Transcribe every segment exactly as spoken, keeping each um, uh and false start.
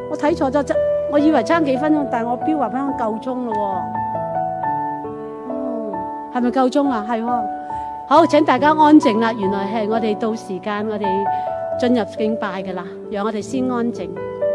我睇錯咗，我以為爭幾分鐘，但係我標話翻夠鐘咯喎。哦，係咪夠鐘啊？係喎。好，請大家安靜啦。原來係我哋到時間，我哋進入敬拜㗎啦。讓我哋先安靜。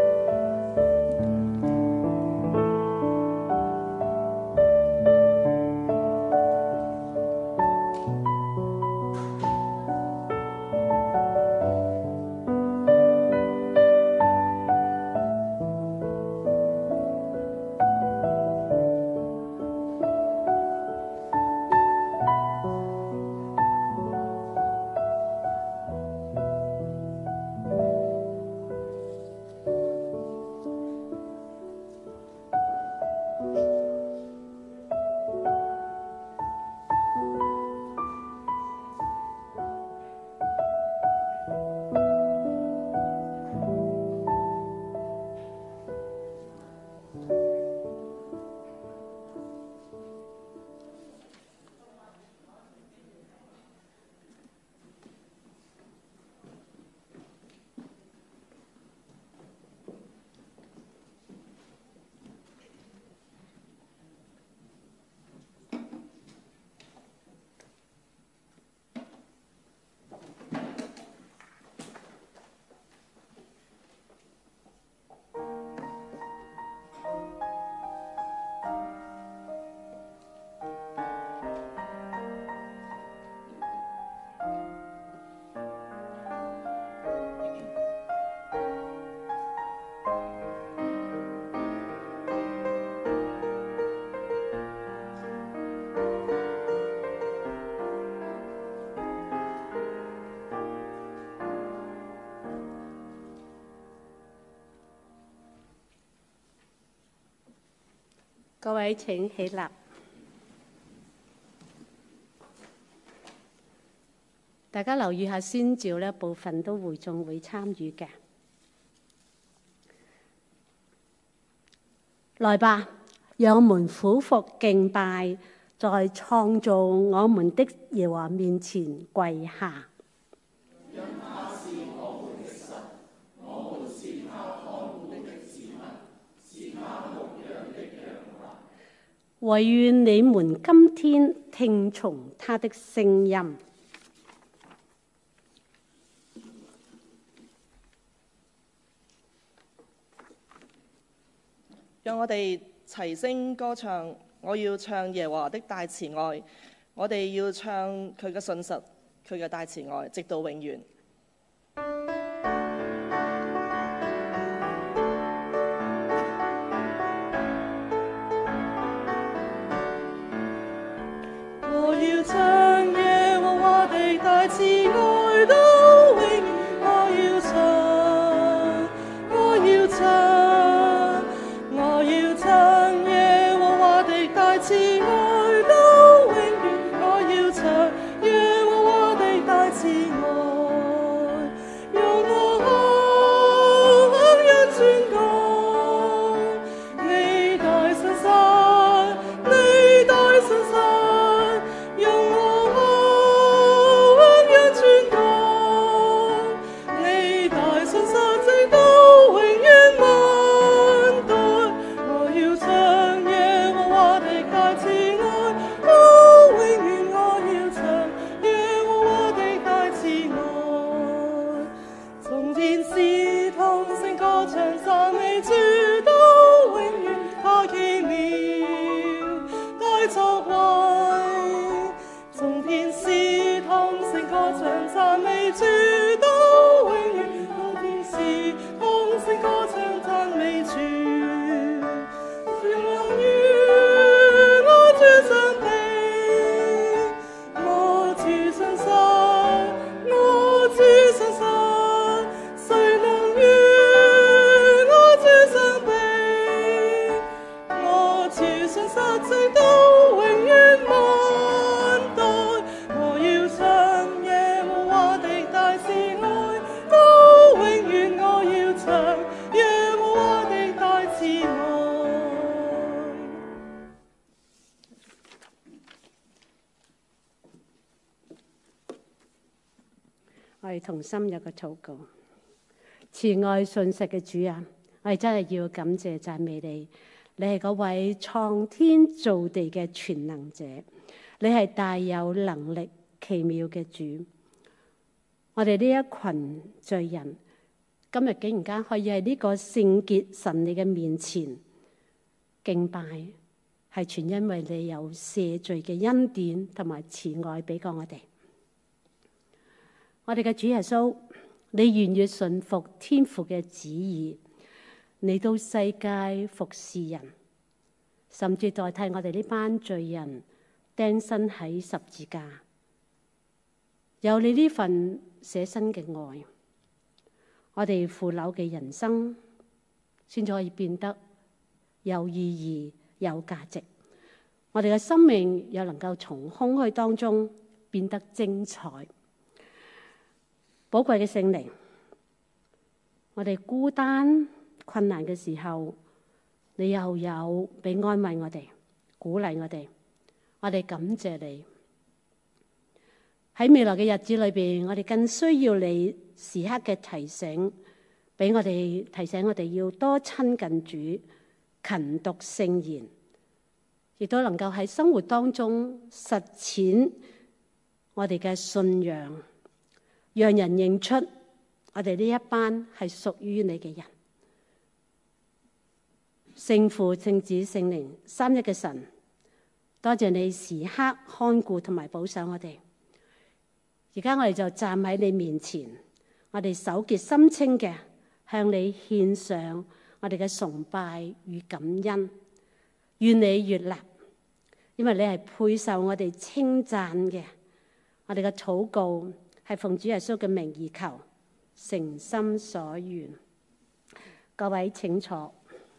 各位請起立。大家留意下宣召呢部分都會眾會參與嘅。來吧，讓我們俯伏敬拜，在創造我們的耶和華面前跪下。 因他是我們的神，我們是他看護的子民，是他牧養的羊群。 惟願你們今天聽從他的聲音。 讓我哋齊聲歌唱，我要唱耶和華的大慈愛，我哋要唱佢嘅信實，佢嘅大慈愛，直到永遠。我要唱耶和華的大慈愛到永遠，我要唱，我要唱。我要唱耶和華的大慈愛到永遠，我要唱耶和華的大慈愛，用我向人宣告，你大信實，你大信實，用我向人宣告，你大信實直到永遠萬代。我要唱耶和華的大慈愛到永遠，我要唱耶和華的大慈愛。從天使同聲歌唱讚美主到永遠，他奇妙大作為。從天使同聲歌唱讚美主到永遠，從天使同聲歌唱讚美主。我哋同心有個禱告，慈愛信實嘅主啊， 我哋真係要感謝讚美你，你係嗰位創天造地嘅全能者，你係大有能力奇妙嘅主。我哋呢一群罪人，今日竟然間可以喺呢個聖潔神你嘅面前敬拜，係全因為你有赦罪嘅恩典同埋慈愛俾過我哋。我哋嘅主耶穌，你願意順服天父嘅旨意，你到世界服侍人，甚至代替我哋呢班罪人釘身喺十字架。有你呢份捨身嘅愛，我哋腐朽嘅人生先至可以變得有意義、有價值。我哋嘅生命又能夠從空虛當中變得精彩。寶貴嘅聖靈，我哋孤單困難嘅時候，你又有俾安慰我哋、鼓勵我哋，我哋感謝你。喺未來嘅日子裏邊，我哋更需要你時刻嘅提醒，俾我哋提醒我哋要多親近主，勤讀聖言，亦都能夠喺生活當中實踐我哋嘅信仰，讓人認出我哋呢一班係屬於你嘅人。聖父、聖子、聖靈三一嘅神，多謝你時刻看顧同埋保守我哋。而家我哋就站喺你面前，我哋手潔心清嘅向你獻上我哋嘅崇拜與感恩，願你悅納，因為你係配受我哋稱讚嘅。我哋嘅禱告係奉主耶穌嘅名而求，誠心所願。各位請坐。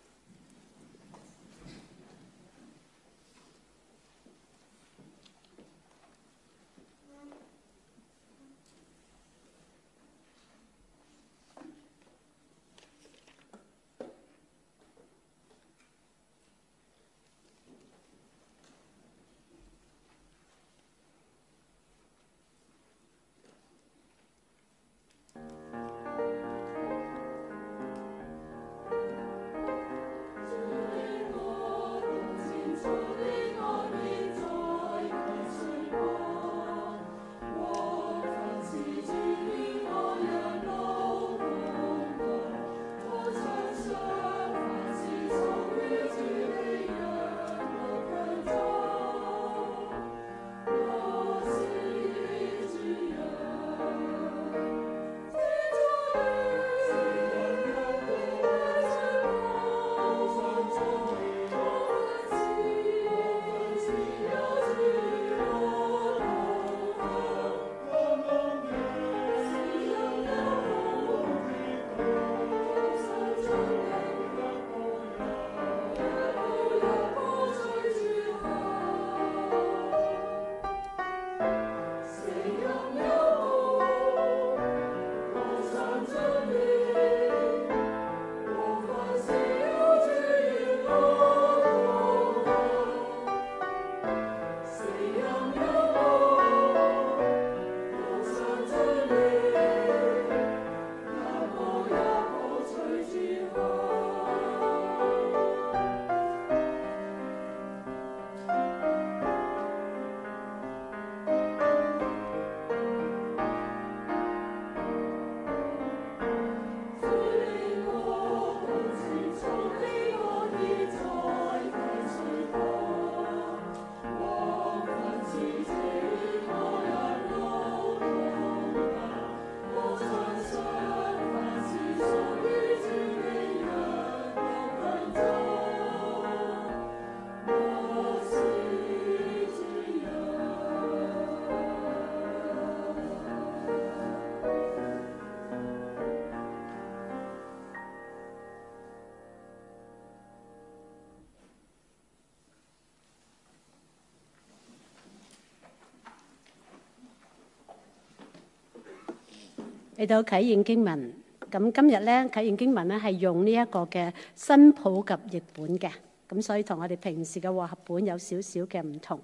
嚟到啟應經文，咁今日咧啟應經文咧係用呢一個嘅新普及譯本嘅，咁所以同我哋平時嘅和合本有少少嘅唔同。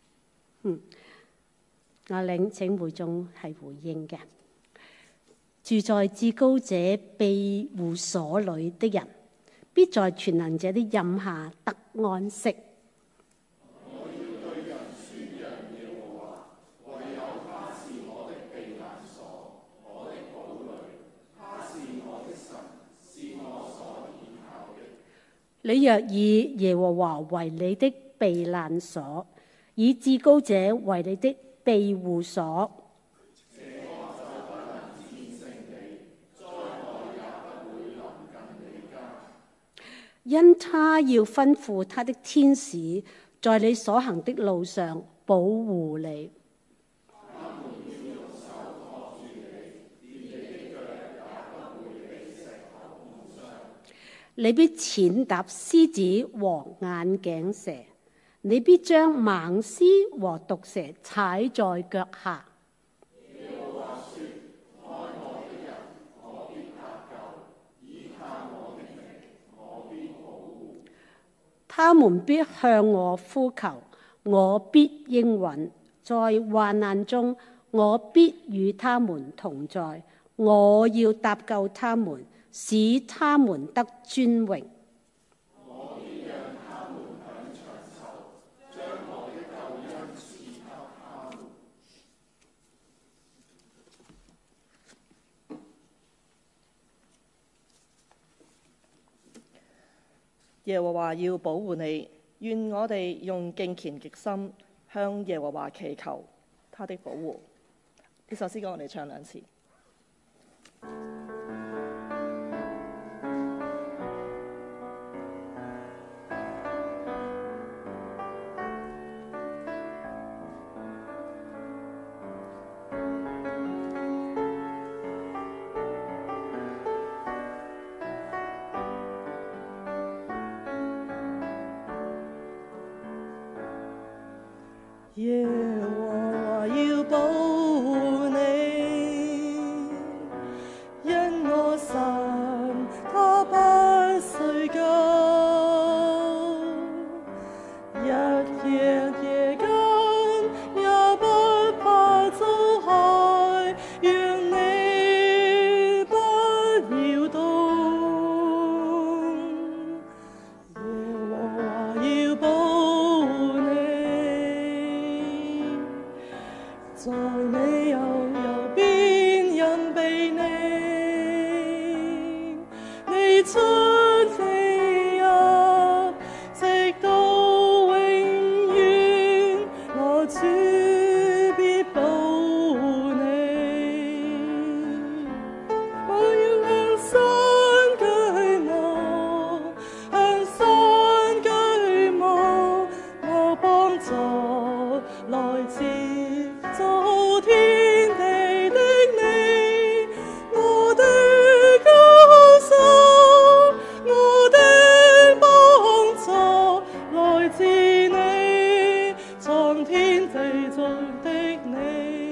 嗯，我領請會眾係回應嘅。 住在至高者庇護所裏的人，必在全能者的蔭下得安息。 我要對人宣揚耶和華，唯有他是我的避難所，我的堡壘，他是我的神，是我所倚靠的。 你若以耶和華為你的避難所，以至高者為你的庇護所， 這惡就不能戰勝你，災害也不會臨近你家。 因他要吩咐他的天使在你所行的路上保護你。 他們要用手托住你，連你的腳也不會被石頭碰傷。 你必踐踏獅子和眼鏡蛇，你必將猛獅和毒蛇踩在腳下。 耶和華說：愛我的人，我必搭救；倚靠我的名，我必保護。 他們必向我呼求，我必應允。在患難中，我必與他們同在。我要搭救他們，使他們得尊榮。 我必讓他們享長壽，將我的救恩賜給他們。 耶和華要保護你，願我哋用敬虔極心向耶和華祈求他的保護。呢首詩歌我哋唱兩次。耶和華要保護你，因我神他不睡覺，日夜夜間也不怕遭害，讓你不搖動。耶和華要保護你，在你右右邊任庇你，你出你入，直到永遠，我主必保護你。我要向山舉目，向山舉目，我幫助來自造天地的你，我的救贖，我的幫助來自你，創天地造的你。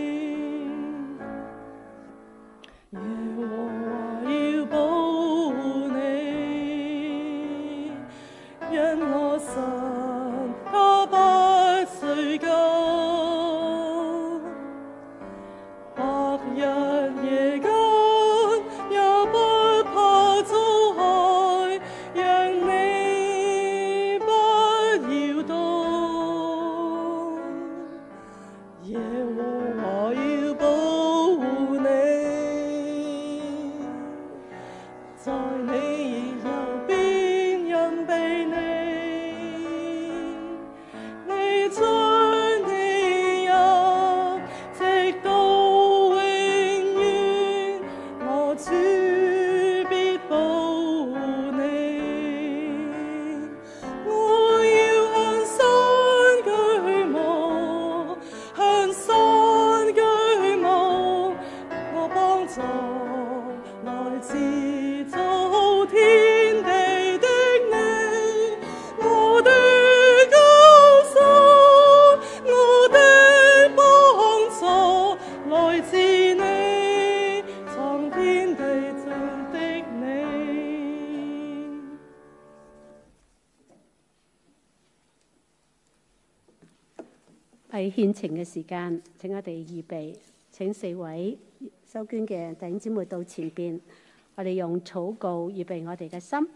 耶和華要保護你，因我神他不睡覺，白日夜間也不怕遭害，讓你不搖動。耶和華要保護你，在你右邊任庇你，你出你入，直到永遠，我主必保護你。我要向山舉目，向山舉目，我幫助來自造天地的你，我的救贖，我的幫助來自你，創天地造的你。 係獻情嘅時間，請我哋預備。 請四位收捐嘅弟兄姊妹到前邊，我哋用禱告預備我哋嘅心。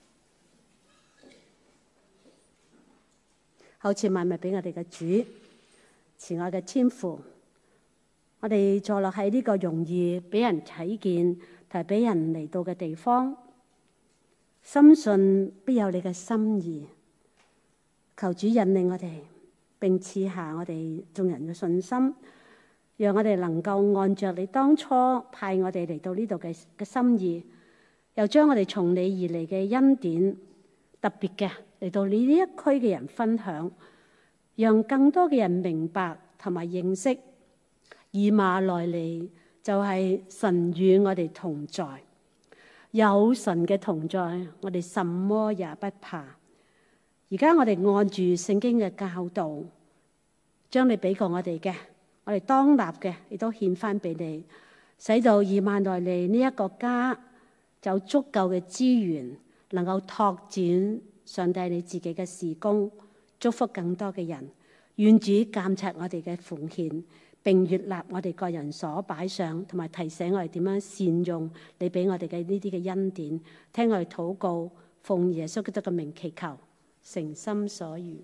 後賜萬物俾我哋嘅主，慈愛嘅天父，我哋坐落喺呢個容易俾人睇見同埋俾人嚟到嘅地方，深信必有你嘅心意。求主引領我哋，並賜下我哋眾人嘅信心，讓我哋能夠按着你當初派我哋嚟到呢度嘅嘅心意，又將我哋從你而嚟嘅恩典特別嘅嚟到你呢一區嘅人分享，讓更多嘅人明白同埋認識以馬內利就係神與我哋同在，有神嘅同在，我哋什麼也不怕。而家我哋按住聖經嘅教導，將你俾過我哋嘅，我哋當立嘅亦都獻翻俾你，使到以馬內利呢一個家就有足夠嘅資源，能夠拓展上帝你自己嘅事工，祝福更多嘅人。願主監察我哋嘅奉獻，並悅納我哋個人所擺上，同埋提醒我哋點樣善用你俾我哋嘅呢啲嘅恩典。聽我哋禱告，奉耶穌基督嘅名祈求，誠心所願。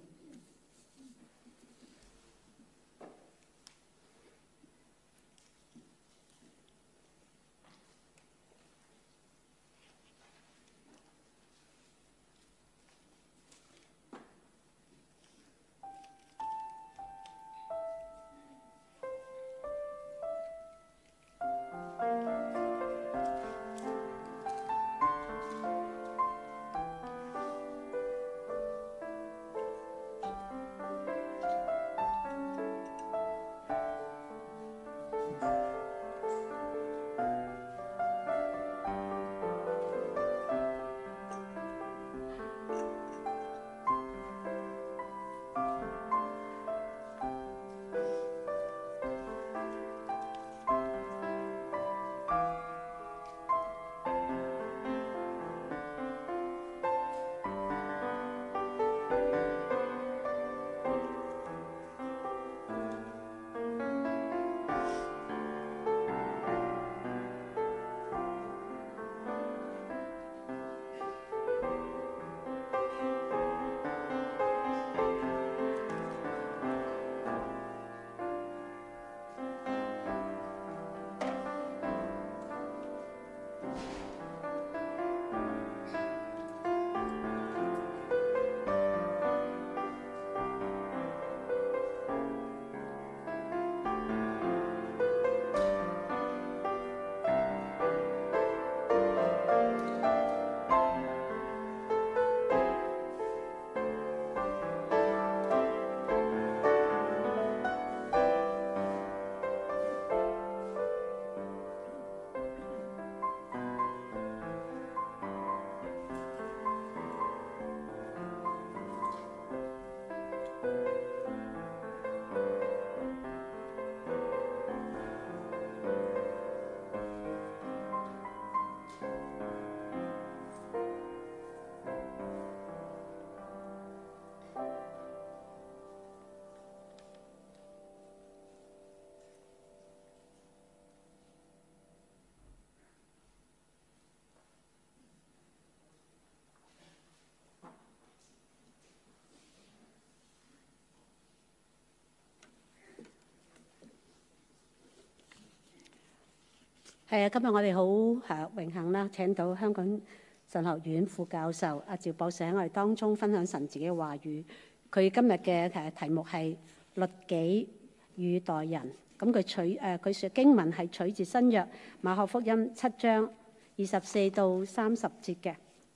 係啊，今日我哋好誒榮幸啦，請到香港神學院副教授阿趙博士喺我哋當中分享神自己嘅話語。佢今日嘅誒題目係律己與待人。咁佢取誒佢説經文係取自新約馬可福音七章二十四到三十節嘅。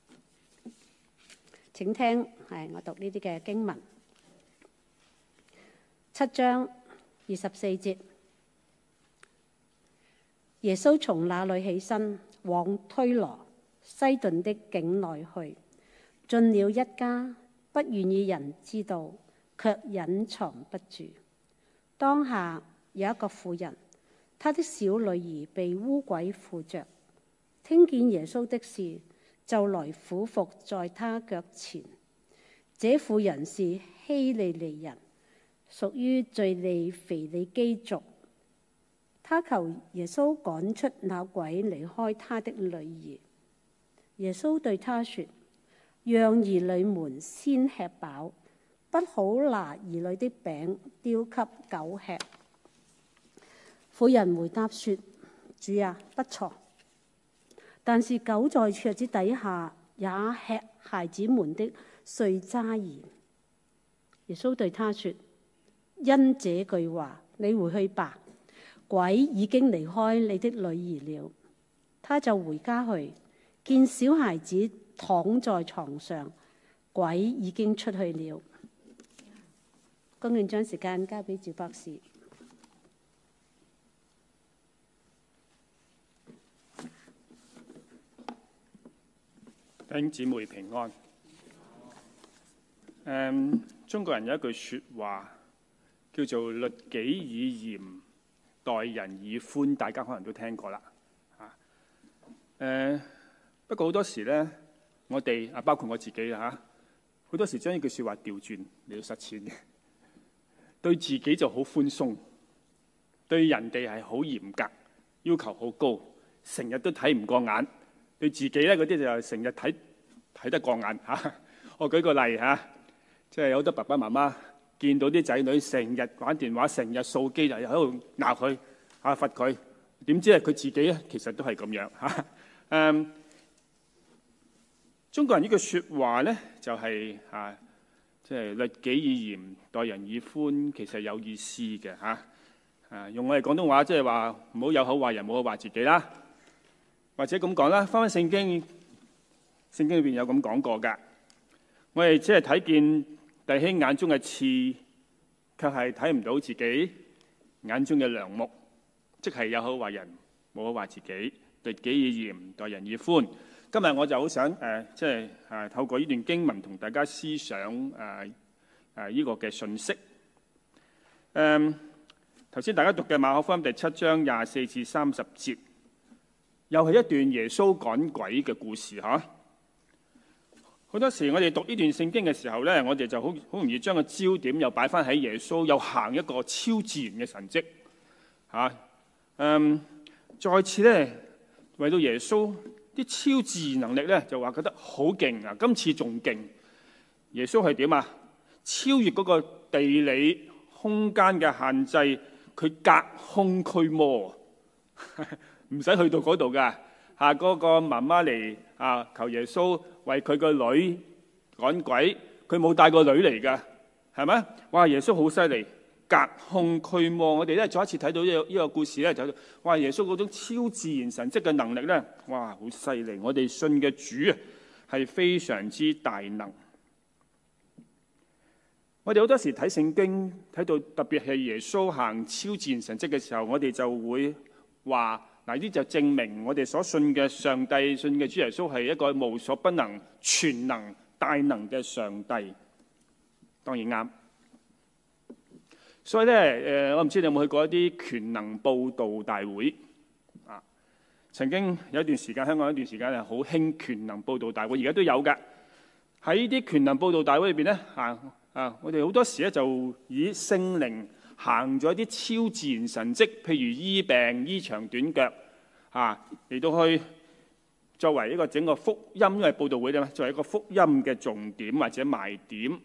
請聽係我讀呢啲嘅經文。七章二十四節。耶穌從那裏起身，往推羅西頓的境內去，進了一家，不願意人知道，卻隱藏不住。當下有一個婦人，她的小女兒被污鬼附着，聽見耶穌的事，就來俯伏在他腳前。這婦人是希利尼人，屬於敘利腓尼基族。 他求耶穌趕出那鬼離開他的女兒。耶穌對他說：讓兒女們先吃飽，不好拿兒女的餅丟給狗吃。婦人回答說：主啊，不錯，但是狗在桌子底下也吃孩子們的碎渣兒。耶穌對他說：因這句話，你回去吧，鬼已經離開你的女兒了。他就回家去，見小孩子躺在床上，鬼已經出去了。恭敬將時間交俾趙博士。 弟兄姊妹平安。嗯，中國人有一句説話叫做律己以嚴，待人以寬，大家可能都聽過啦。啊，誒，不過好多時咧，我哋啊，包括我自己啊，好多時將呢句説話調轉嚟到實踐嘅，對自己就好寬鬆，對人哋係好嚴格，要求好高，成日都睇唔過眼。對自己咧嗰啲就成日睇睇得過眼嚇、啊。我舉個例嚇，即係有好多爸爸媽媽見到啲仔女成日玩電話，成日掃機，就喺度鬧佢嚇罰佢。點知係佢自己咧，其實都係咁樣嚇。誒、啊嗯，中國人呢句説話咧，就係嚇，即係律己以嚴，待人以寬，其實有意思嘅嚇。誒、啊，用我哋廣東話，即係話唔好有口話人，冇好話自己啦。或者咁講啦，翻返聖經，聖經裏邊有咁講過㗎。我哋只係睇見弟兄眼中嘅刺，卻係睇唔到自己眼中嘅梁木，即係有口話人，冇口話自己，律己以嚴，待人以寬。今日我就好想誒、呃，即係誒、呃、透過呢段經文同大家思想誒誒呢個嘅信息。誒頭先大家讀嘅馬可福音第七章廿四至三十節。又係一段耶穌趕鬼嘅故事嚇。好多時我哋讀呢段聖經嘅時候咧，我哋就好好容易將個焦點又擺翻喺耶穌又行一個超自然嘅神蹟嚇。嗯，再次咧為到耶穌啲超自然能力咧，就話覺得好勁啊！今次仲勁。耶穌係點啊？超越嗰個地理空間嘅限制，佢隔空驅魔。唔使去到嗰度㗎，嚇嗰個媽媽嚟啊求耶穌為佢個女趕鬼，佢冇帶個女嚟㗎，係咪？哇！耶穌好犀利，隔空驅魔。我哋咧再一次睇到呢個呢個故事咧，就哇！耶穌嗰種超自然神蹟嘅能力咧，哇！好犀利。我哋信嘅主啊，係非常之大能。我哋好多時睇聖經睇到特別係耶穌行超自然神蹟嘅時候，我哋就會話。嗱，呢就證明我哋所信嘅上帝、信嘅主耶穌係一個無所不能、全能、大能嘅上帝。當然啱。所以咧，誒，我唔知你有冇去過一啲權能佈道大會啊？曾經有一段時間，香港有一段時間係好興權能佈道大會，而家都有㗎。喺呢啲權能佈道大會裏邊咧，啊啊，我哋好多時咧就以聖靈行咗一啲超自然神蹟，譬如醫病、醫長短腳，嚇嚟到去作為一個整個福音，因為佈道會咧，作為一個福音嘅重點或者賣點。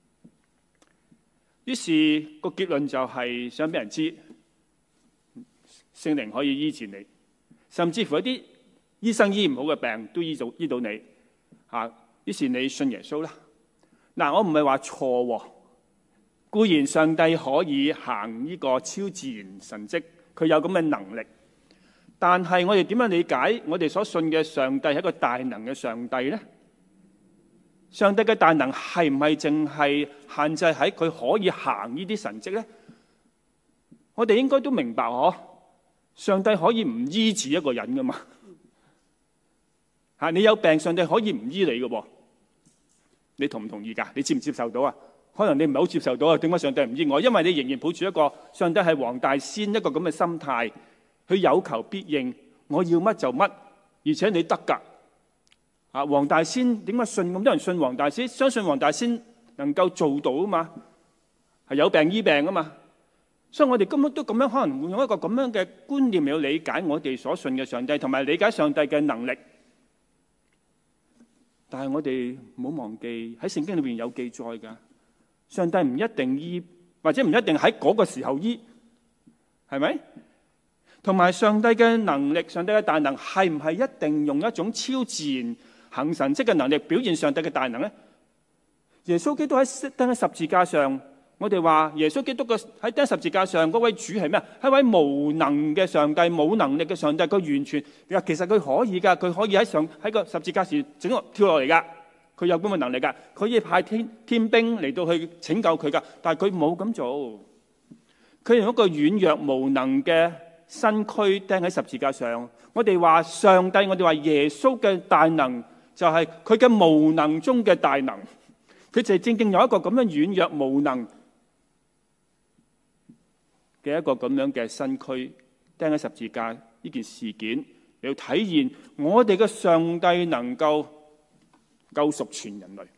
於是個結論就係想俾人知，聖靈可以醫治你，甚至乎一啲醫生醫唔好嘅病都醫到醫到你，嚇。於是你信耶穌啦。嗱，我唔係話錯喎。固然上帝可以行呢個超自然神蹟，佢有咁嘅能力。但係我哋點樣理解我哋所信嘅上帝係一個大能嘅上帝呢？上帝嘅大能係唔係淨係限制喺佢可以行呢啲神蹟呢？我哋應該都明白嗬，上帝可以唔醫治一個人噶嘛？嚇，你有病，上帝可以唔醫你嘅喎？你同唔同意㗎？你接唔接受到啊？可能你唔係好接受到啊？點解上帝唔醫我？因為你仍然抱住一個上帝係黃大仙一個咁嘅心態，佢有求必應，我要乜就乜，而且你得㗎。啊，黃大仙點解信咁多人信黃大仙？相信黃大仙能夠做到啊嘛，係有病醫病啊嘛。 所以我哋根本都咁樣可能會用一個咁樣嘅觀念嚟理解我哋所信嘅上帝，同埋理解上帝嘅能力。但係我哋唔好忘記喺聖經裏邊有記載㗎，上帝唔一定醫，或者唔一定喺嗰個時候醫，係咪？同埋上帝嘅能力，上帝嘅大能係唔係一定用一種超自然行神蹟嘅能力表現上帝嘅大能呢？耶穌基督喺釘喺十字架上，我哋話耶穌基督嘅喺釘十字架上嗰位主係咩啊？係一位無能嘅上帝，冇能力嘅上帝。佢完全其實佢可以㗎，佢可以喺上喺個十字架時整落跳落嚟㗎。佢有咁嘅能力㗎，佢可以派天天兵嚟到去拯救佢㗎。但係佢冇咁做，佢用一個軟弱無能嘅身軀釘喺十字架上。我哋話上帝，我哋話耶穌嘅大能就係佢嘅無能中嘅大能。佢就係正正有一個咁樣軟弱無能嘅一個咁樣嘅身軀釘喺十字架呢件事件，要體現我哋嘅上帝能夠救贖全人類。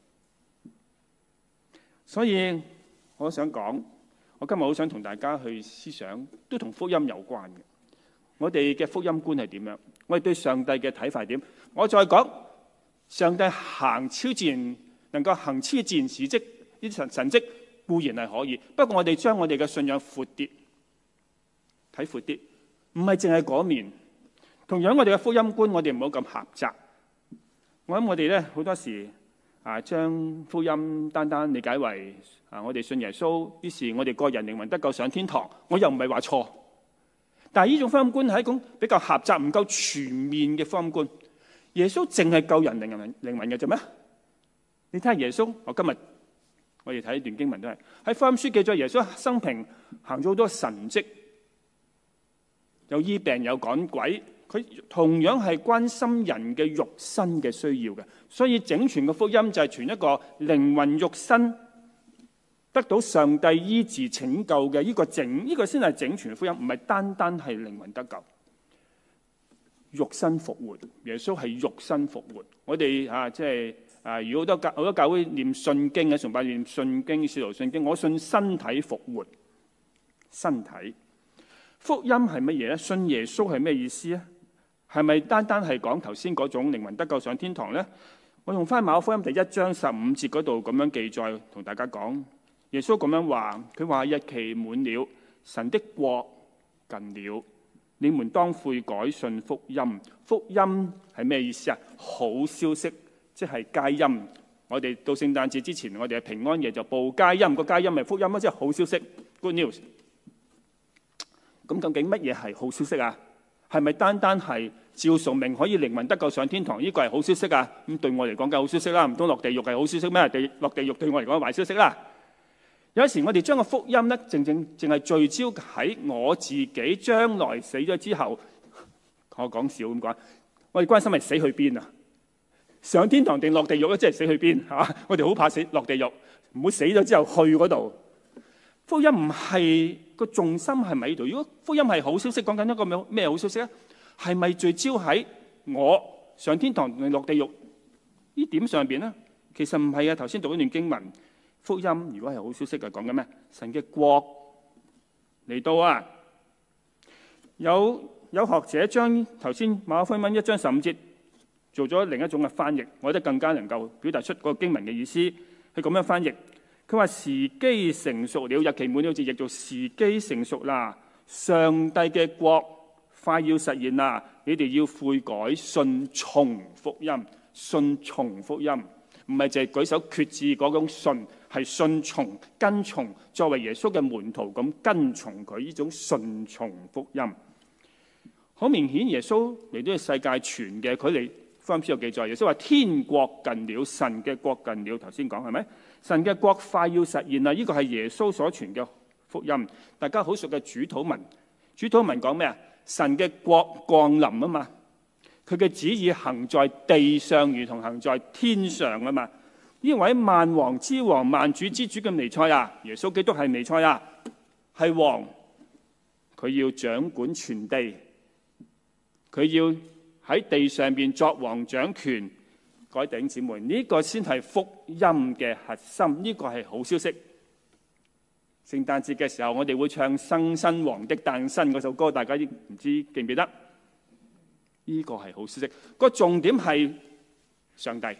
所以我想講，我今日好想同大家去思想，都同福音有關嘅。我哋嘅福音觀係點樣？我哋對上帝嘅睇法係點？我再講，上帝行超自然，能夠行超自然事蹟，呢啲神神蹟固然係可以，不過我哋將我哋嘅信仰闊啲，睇闊啲，唔係淨係嗰面。同樣我哋嘅福音觀，我哋唔好咁狹窄。我諗我哋咧好多時啊，將福音單單理解為啊，我哋信耶穌，於是我哋個人靈魂得救上天堂。我又唔係話錯，但係呢種福音觀係一種比較狹窄、唔夠全面嘅福音觀。耶穌淨係救人靈魂靈魂嘅啫咩？你睇下耶穌，我今日我哋睇一段經文都係喺福音書記載耶穌生平行咗好多神蹟，有醫病有趕鬼，佢同樣係關心人嘅肉身嘅需要嘅。所以整全嘅福音就係傳一個靈魂肉身得到上帝醫治拯救嘅呢個整呢個先係整全嘅福音，唔係單單係靈魂得救。肉身復活，耶穌係肉身復活。我哋啊，即係啊，如果好多教好多教會念信經嘅崇拜念信經、使徒信經，我信身體復活。身體福音係乜嘢咧？信耶穌係咩意思咧？係咪單單係講頭先嗰種靈魂得救上天堂咧？我用翻馬可福音第一章十五節嗰度咁樣記載，同大家講，耶穌咁樣話，佢話日期滿了，神的國近了。你們當悔改信福音。福音係咩意思啊？好消息，即係佳音。我哋到聖誕節之前，我哋係平安夜就報佳音，個佳音係福音啊，即係好消息 ，good news。咁究竟乜嘢係好消息啊？係咪單單係照崇明可以靈魂得救上天堂？呢個係好消息啊？咁對我嚟講梗係好消息啦，唔通落地獄係好消息咩？地落地獄對我嚟講係壞消息啦。有時我哋將個福音咧，正正淨係聚焦喺我自己將來死咗之後，我講笑咁講，我哋關心係死去邊啊？上天堂定落地獄咧？即係死去邊嚇？我哋好怕死落地獄，唔好死咗之後去嗰度。福音唔係個重心係咪喺度？如果福音係好消息，講緊一個咩好消息咧？係咪聚焦喺我上天堂定落地獄呢點上邊咧？其實唔係啊！頭先讀一段經文。福音如果係好消息嘅，講緊咩？神嘅國嚟到啊！有有學者將頭先馬可福音一章十五節做咗另一種嘅翻譯，我覺得更加能夠表達出嗰個經文嘅意思。佢咁樣翻譯，佢話時機成熟了，日期滿了，就譯做時機成熟啦。上帝嘅國快要實現啦，你哋要悔改，信從福音，信從福音，唔係淨係舉手決志嗰種信。係順從跟從，作為耶穌嘅門徒咁跟從佢呢種順從福音。好明顯，耶穌嚟到世界傳嘅，佢哋福音書有記載。耶穌話：天國近了，神嘅國近了。頭先講係咪？神嘅國快要實現啦！呢個係耶穌所傳嘅福音。大家好熟嘅主禱文，主禱文講咩啊？神嘅國降臨啊嘛，佢嘅旨意行在地上，如同行在天上啊嘛。呢位萬王之王、萬主之主嘅彌賽亞，耶穌基督係彌賽亞，係王，佢要掌管全地，佢要喺地上邊作王掌權。各位弟兄姊妹，呢個先係福音嘅核心，呢個係好消息。 聖誕節嘅時候，我哋會唱《生身王的誕生》嗰首歌，大家唔知記唔記得？呢個係好消息。個重點係上帝，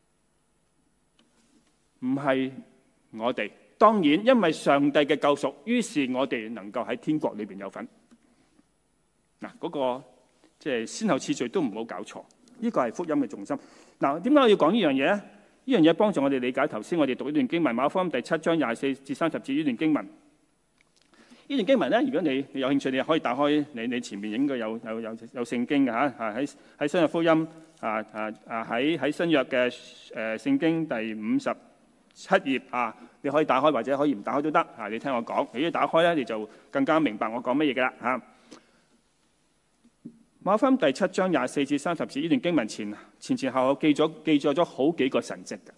唔係我哋。當然，因為上帝嘅救贖，於是我哋能夠喺天國裏邊有份。嗱，嗰個即係先後次序都唔好搞錯。呢個係福音嘅重心。嗱，點解我要講呢樣嘢咧？呢樣嘢幫助我哋理解頭先我哋讀呢段經文，馬可福音第七章廿四至三十節呢段經文。呢段經文咧，如果你你有興趣，你可以打開你你前面應該有有有有聖經嘅嚇，啊喺喺新約福音啊啊啊喺喺新約嘅誒聖經第五十七頁啊，你可以打開或者可以唔打開都得啊。你聽我講，你一打開咧，你就更加明白我講乜嘢嘅啦嚇。馬可福音第七章廿四至三十節呢段經文前前前後後記咗記載咗好幾個神蹟嘅。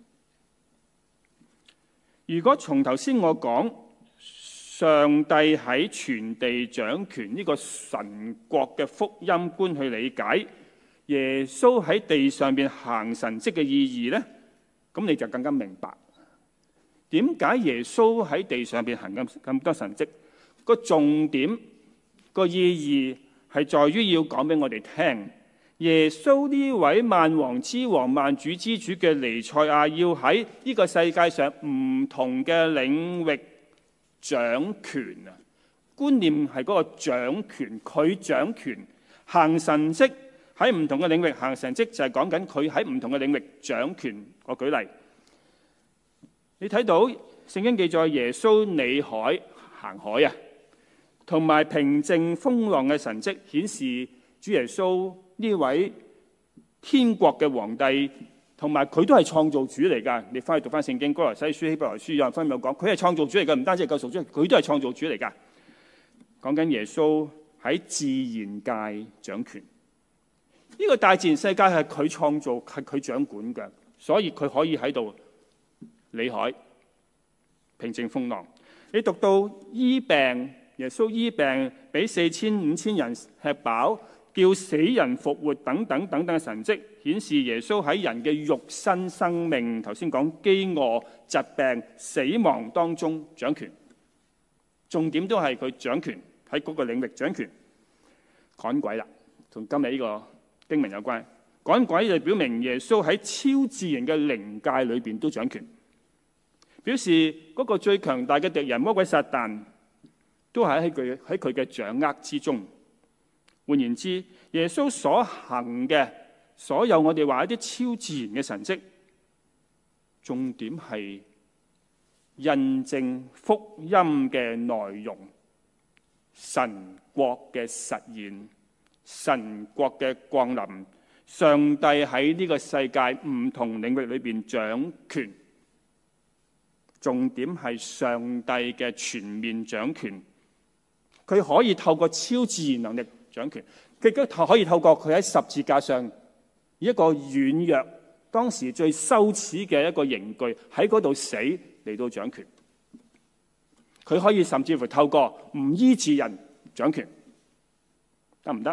如果從頭先我講上帝喺全地掌權呢個神國嘅福音觀去理解耶穌喺地上邊行神蹟嘅意義呢，咁你就更加明白點解耶穌喺地上邊行咁咁多神蹟。個重點個意義係在於要講俾我哋聽，耶穌呢位萬王之王、萬主之主嘅彌賽亞，要喺呢個世界上唔同嘅領域掌權啊！觀念係嗰個掌權，佢掌權行神蹟，喺唔同嘅領域行神蹟，就係講緊佢喺唔同嘅領域掌權。我舉例，你睇到聖經記載耶穌履海行海啊，同埋平靜風浪嘅神蹟，顯示主耶穌呢位天國嘅皇帝，同埋佢都係創造主嚟㗎。你翻去讀翻聖經，歌羅西書、希伯來書有人分有講，佢係創造主嚟㗎，唔單止係救贖主，佢都係創造主嚟㗎。講緊耶穌喺自然界掌權，呢個大自然世界係佢創造，係佢掌管嘅，所以佢可以喺度履海平靜風浪。你讀到醫病，耶穌醫病，俾四千五千人吃飽，叫死人復活等等等等嘅神蹟，顯示耶穌喺人嘅肉身生命，頭先講飢餓、疾病、死亡當中掌權。重點都係佢掌權喺嗰個領域掌權。趕鬼啦，同今日呢個經文有關。趕鬼就表明耶穌喺超自然嘅靈界裏邊都掌權，表示嗰個最強大嘅敵人魔鬼撒旦都係喺佢喺佢嘅掌握之中。換言之，耶穌所行嘅所有我哋話一啲超自然嘅神蹟，重點係印證福音嘅內容，神國嘅實現，神國嘅降臨，上帝喺呢個世界唔同領域裏邊掌權。重點係上帝嘅全面掌權，佢可以透過超自然能力掌權，佢亦可以透過佢喺十字架上以一個軟弱、當時最羞恥嘅一個刑具喺嗰度死嚟到掌權。佢可以甚至乎透過唔醫治人掌權，得唔得？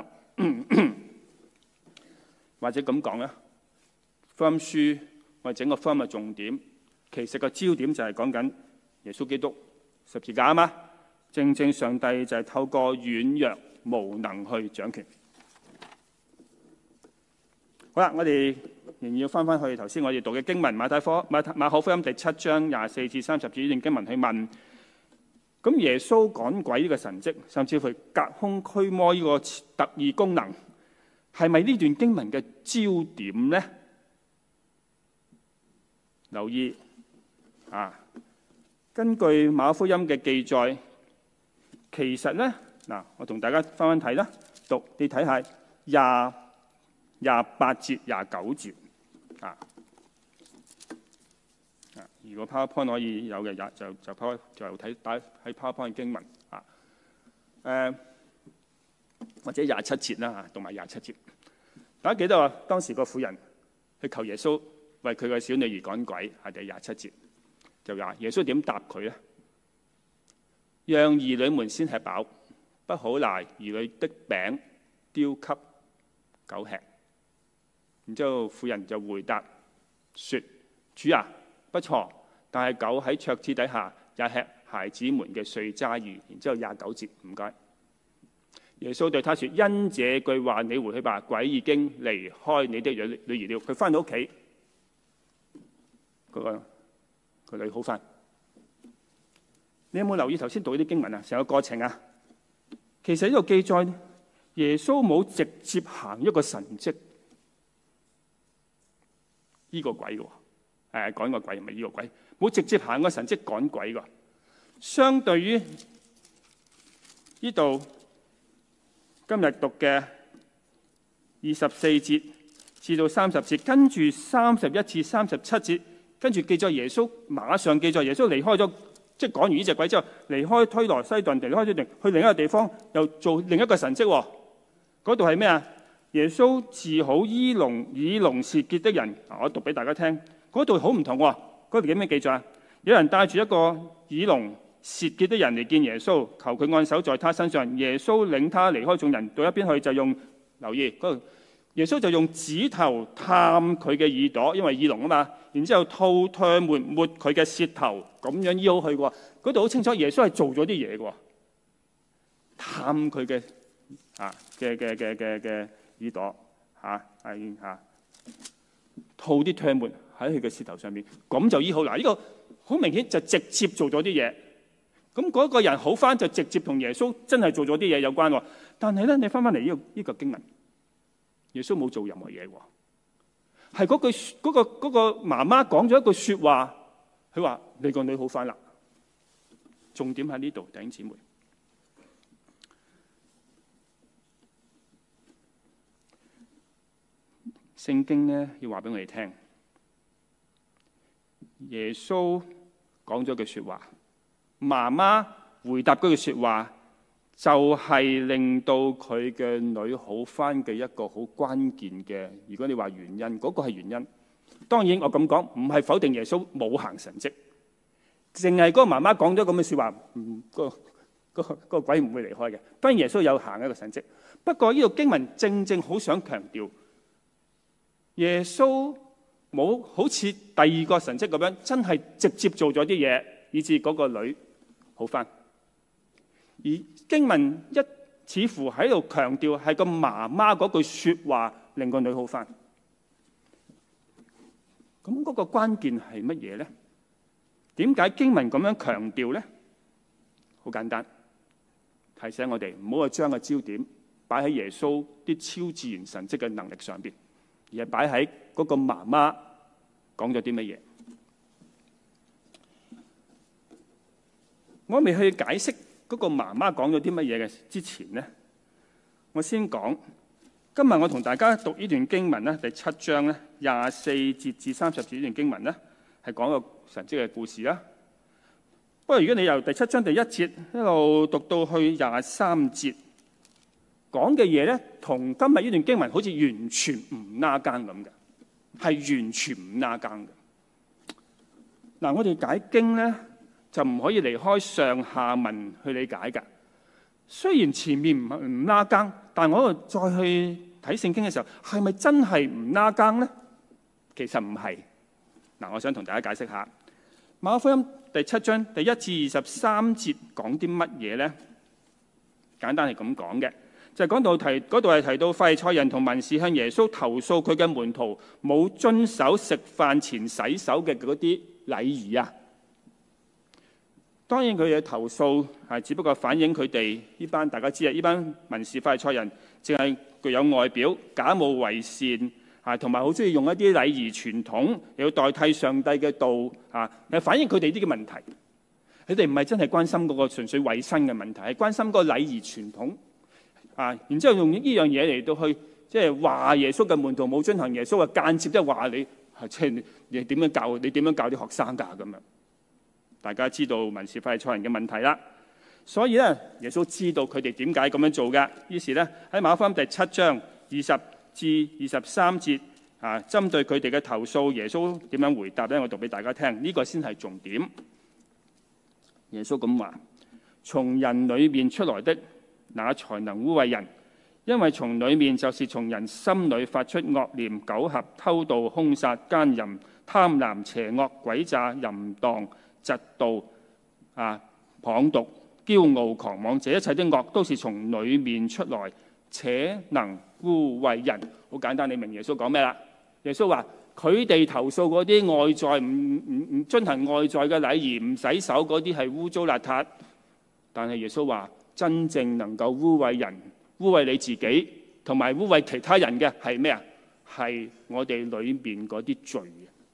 或者咁講咧，福音書我哋整個福音嘅重點，其實個焦點就係講緊耶穌基督十字架啊嘛。正正上帝就係透過軟弱無能去掌權。好啦，我哋仍然要翻翻去頭先我哋讀嘅經文，馬太科馬馬可福音第七章廿四至三十節呢段經文去問。咁耶穌趕鬼呢個神蹟，甚至乎隔空驅魔呢個特異功能，係咪呢段經文嘅焦點呢？留意啊，根據馬可福音嘅記載，其實呢，嗱，我同大家翻翻睇啦，讀你睇下廿廿八節、廿九節啊。如果 PowerPoint 可以有嘅，就就 Power 就睇打喺 PowerPoint 經文啊。誒或者廿七節啦嚇，讀埋廿七節。大家記得話當時個婦人去求耶穌為佢嘅小女兒趕鬼，係第廿七節就話耶穌點答佢咧？讓兒女們先吃飽，不好拿兒女的餅丟給狗吃。然之後婦人就回答說：主啊，不錯，但係狗喺桌子底下也吃孩子們嘅碎渣魚。然之後廿九節，唔該。耶穌對他說：因這句話，你回去吧，鬼已經離開你的女女兒了。佢翻到屋企，嗰、那個個女好翻。你有冇留意頭先讀呢啲經文啊？成個過程啊，其實呢度記載耶穌冇直接行一個神蹟，呢、這個鬼喎，誒趕個鬼唔係呢個鬼，冇直接行個神蹟趕鬼㗎。相對於呢度今日讀嘅二十四節至到三十節，跟住三十一至三十七節，跟住記載耶穌馬上記載耶穌離開咗，即係趕完呢隻鬼之後，離開推羅西頓，離開推頓去另一個地方，又做另一個神蹟。嗰度係咩啊？耶穌治好醫聾耳聾舌結的人。我讀俾大家聽，嗰度好唔同喎。嗰度點樣記載啊？有人帶住一個耳聾舌結的人嚟見耶穌，求佢按手在他身上。耶穌領他離開眾人，到一邊去就用留意嗰度，耶穌就用指頭探佢嘅耳朵，因為耳聾啊嘛。然之後吐唾沫抹佢嘅舌頭，咁樣醫好佢嘅。嗰度好清楚，耶穌係做咗啲嘢嘅，探佢嘅啊嘅嘅嘅嘅嘅耳朵嚇係嚇，吐啲唾沫喺佢嘅舌頭上面，咁就醫好。嗱，呢個好明顯就直接做咗啲嘢。咁嗰個人好翻就直接同耶穌真係做咗啲嘢有關喎。但係咧，你翻翻嚟呢個呢個經文，耶穌冇做任何嘢喎。係嗰句嗰個嗰個媽媽講咗一句説話，佢話你個女好翻啦。重點喺呢度，弟兄姊妹。聖經咧要話俾我哋聽，耶穌講咗句説話。媽媽回答嗰句説話，就係令到佢嘅女好翻嘅一個好關鍵嘅。如果你話原因，嗰個係原因。當然我咁講，唔係否定耶穌冇行神蹟，淨係嗰個媽媽講咗咁嘅説話，唔嗰個嗰個鬼唔會離開嘅。當然耶穌有行一個神蹟，不過呢度經文正正好想強調，耶穌冇好似第二個神蹟咁樣，真係直接做咗啲嘢，以致嗰個女好翻。而經文一似乎喺度強調係個媽媽嗰句説話令個女好翻。咁嗰個關鍵係乜嘢呢？點解經文咁樣強調呢？好簡單，提醒我哋唔好去將個焦點擺喺耶穌啲超自然神蹟嘅能力上邊，而係擺喺嗰個媽媽講咗啲乜嘢。我未去解釋嗰個媽媽講咗啲乜嘢嘅之前呢，我先講今日我同大家讀呢段經文咧，第七章咧廿四節至三十節呢段經文咧，係講個神蹟嘅故事啦。不過如果你由第七章第一節一路讀到去廿三節，講嘅嘢咧，同今日呢段經文好似完全唔拉更咁嘅，係完全唔拉更嘅。嗱，我哋解經咧，就唔可以離開上下文去理解㗎。雖然前面唔唔拉更，但我再去睇聖經嘅時候，係咪真係唔拉更呢？其實唔係。嗱，我想同大家解釋下馬可福音第七章第一至二十三節講啲乜嘢呢？簡單係咁講嘅，就係講到提嗰度係提到法利賽人同文士向耶穌投訴佢嘅門徒冇遵守食飯前洗手嘅嗰啲禮儀啊。當然佢嘅投訴係只不過反映佢哋呢班，大家知啊，呢班文士法利賽人淨係具有外表，假冒為善啊，同埋好中意用一啲禮儀傳統嚟代替上帝嘅道啊，係反映佢哋啲嘅問題。佢哋唔係真係關心嗰個純粹衞生嘅問題，係關心嗰個禮儀傳統啊。然之後用呢樣嘢嚟到去即係話耶穌嘅門徒冇遵行耶穌嘅間接，即係話你係即係你點樣教你點樣教啲學生㗎咁樣。大家知道文士法利賽人嘅問題啦，所以咧耶穌知道佢哋點解咁樣做嘅，於是咧喺馬可福音第七章二十至二十三節啊，針對佢哋嘅投訴，耶穌點樣回答咧？我讀俾大家聽，呢個先係重點。耶穌咁話：從人裏面出來的，那才能污穢人，因為從裏面就是從人心裏發出惡念、苟合、偷盜、兇殺、奸淫、貪婪、邪惡、詭詐、淫蕩、嫉妒啊， 謗讟、驕傲、狂妄，這一切的惡都是從裏面出來，且能污穢人。好簡單，你明耶穌講咩啦？耶穌話佢哋投訴嗰啲外在唔唔唔遵行外在嘅禮儀，唔洗手嗰啲係污糟邋遢。但係耶穌話真正能夠污穢人、污穢你自己同埋污穢其他人嘅係咩啊？係我哋裏面嗰啲罪。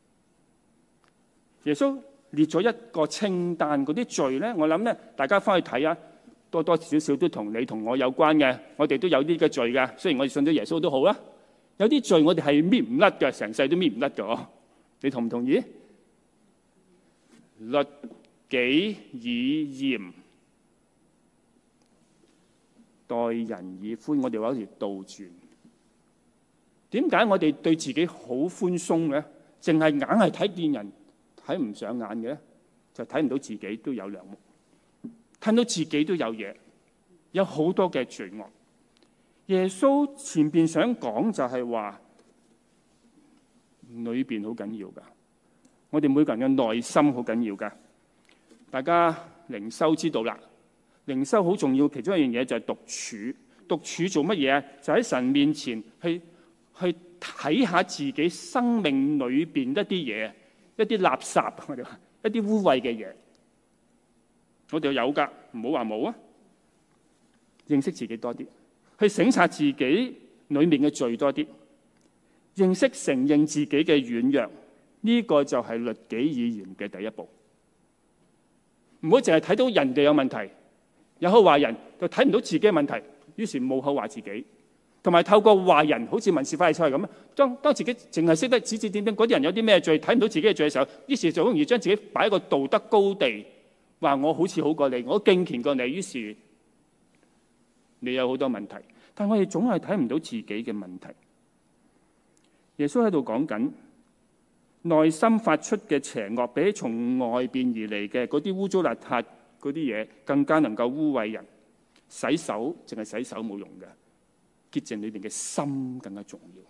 耶穌列咗一個清單，嗰啲罪呢，我諗呢，大家翻去睇啊，多多少少都同你同我有關嘅，我哋都有啲嘅罪嘅。雖然我哋信咗耶穌都好啦，有啲罪我哋係搣唔甩嘅，成世都搣唔甩嘅。你同唔同意？律己以嚴，待人以寬，我哋話有條倒轉。點解我哋對自己好寬鬆嘅，淨係硬係睇見人睇唔上眼嘅，就睇唔到自己都有梁木，睇到自己都有嘢，有好多嘅罪惡。耶穌前邊想講就係話，裏邊好緊要噶，我哋每個人嘅內心好緊要噶。大家靈修知道啦，靈修好重要，其中一樣嘢就係獨處。獨處做乜嘢？就喺神面前去去睇下自己生命裏邊一啲嘢。一啲垃圾，我哋話一啲污穢嘅嘢，我哋有噶，唔好話冇啊！認識自己多啲，去省察自己裏面嘅罪多啲，認識承認自己嘅軟弱，呢個就係律己以嚴嘅第一步。唔好淨係睇到人哋有問題，有口話人，就睇唔到自己嘅問題，於是冇口話自己。同埋透過壞人，好似文士法利賽咁，當當自己淨係識得指指點點嗰啲人有啲咩罪，睇唔到自己嘅罪嘅時候，於是就好容易將自己擺喺個道德高地，話我好似好過你，我敬虔過你，於是你有好多問題。但我哋總係睇唔到自己嘅問題。耶穌喺度講緊內心發出嘅邪惡，比從外邊而嚟嘅嗰啲污糟邋遢嗰啲嘢，更加能夠污穢人。洗手淨係洗手冇用嘅。潔淨裏邊嘅心更加重要，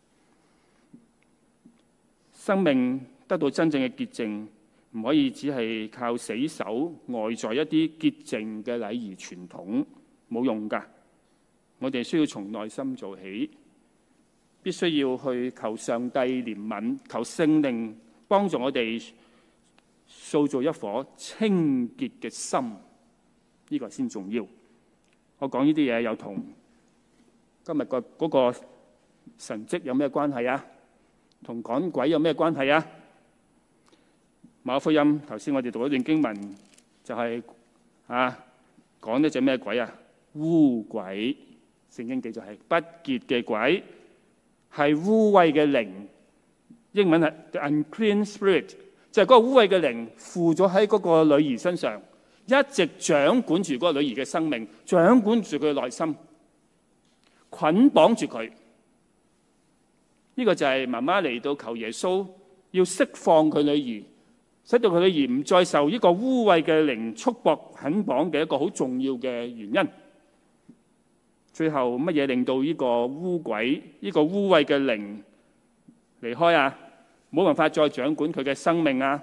生命得到真正嘅潔淨，唔可以只係靠死守外在一啲潔淨嘅禮儀傳統，冇用噶。我哋需要從內心做起，必須要去求上帝憐憫，求聖靈幫助我哋塑造一顆清潔嘅心，呢個先重要。我講呢啲嘢有同今日個嗰個神蹟有咩關係啊？同趕鬼有咩關係啊？馬可福音頭先我哋讀一段經文，就係、是、啊講一隻咩鬼啊？污鬼。聖經記載係不潔嘅鬼，係污穢嘅靈。英文係 the unclean spirit， 就係嗰個污穢嘅靈附咗喺嗰個女兒身上，一直掌管住嗰個女兒嘅生命，掌管住佢嘅內心。捆綁住佢，呢、這個就係媽媽嚟到求耶穌，要釋放佢女兒，使到佢女兒唔再受呢個污穢嘅靈束縛捆綁嘅一個好重要嘅原因。最後乜嘢令到呢個污鬼、呢、這個污穢嘅靈離開啊？冇辦法再掌管佢嘅生命啊？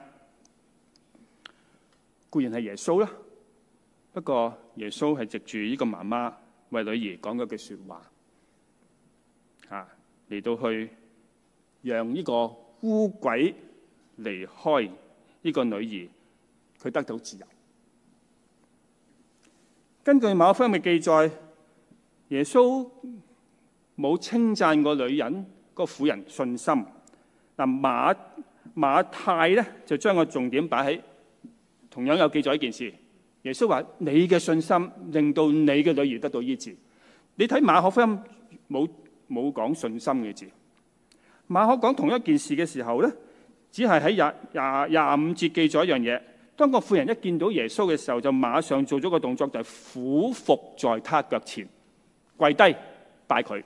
固然係耶穌啦，不過耶穌係藉住呢個媽媽為女兒講嗰句說話。啊！嚟到去讓呢個污鬼離開呢個女兒，佢得到自由。根據馬可福音嘅記載，耶穌冇稱讚個女人、個婦人信心。嗱，馬馬太咧就將個重點擺喺同樣有記載一件事。耶穌話：你嘅信心令到你嘅女兒得到醫治。你睇馬可福音冇。冇講信心嘅字。馬可講同一件事嘅時候咧，只係喺廿廿廿五節記咗一樣嘢。當個婦人一見到耶穌嘅時候，就馬上做咗個動作，就係俯伏在他腳前，跪低拜佢。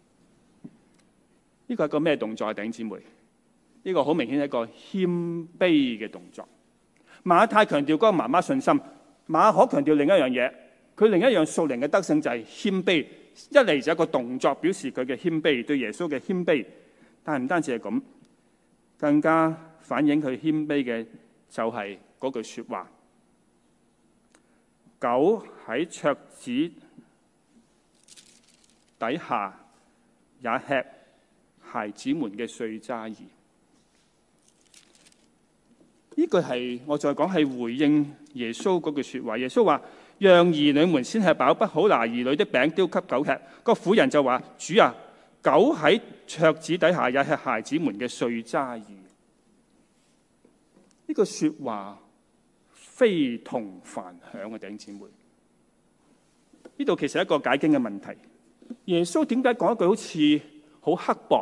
呢個係個咩動作啊？弟兄姊妹，呢個好明顯係一個謙卑嘅動作。馬太強調嗰個媽媽信心，馬可強調另一樣嘢。佢另一樣屬靈嘅德性就係謙卑。一嚟就一個動作表示佢嘅謙卑，對耶穌嘅謙卑，但係唔單止係咁，更加反映佢謙卑嘅就係嗰句說話。 狗喺桌子底下也吃孩子們嘅碎渣兒。呢句係我再講係回應耶穌嗰句説話。耶穌話：讓兒女們先吃飽，不好拿兒女的餅丟給狗吃。個婦人就話：主啊，狗喺桌子底下也吃孩子們嘅碎渣兒。呢句説話非同凡響啊！弟兄姊妹，呢度其實係一個解經嘅問題。耶穌點解講一句好似好刻薄，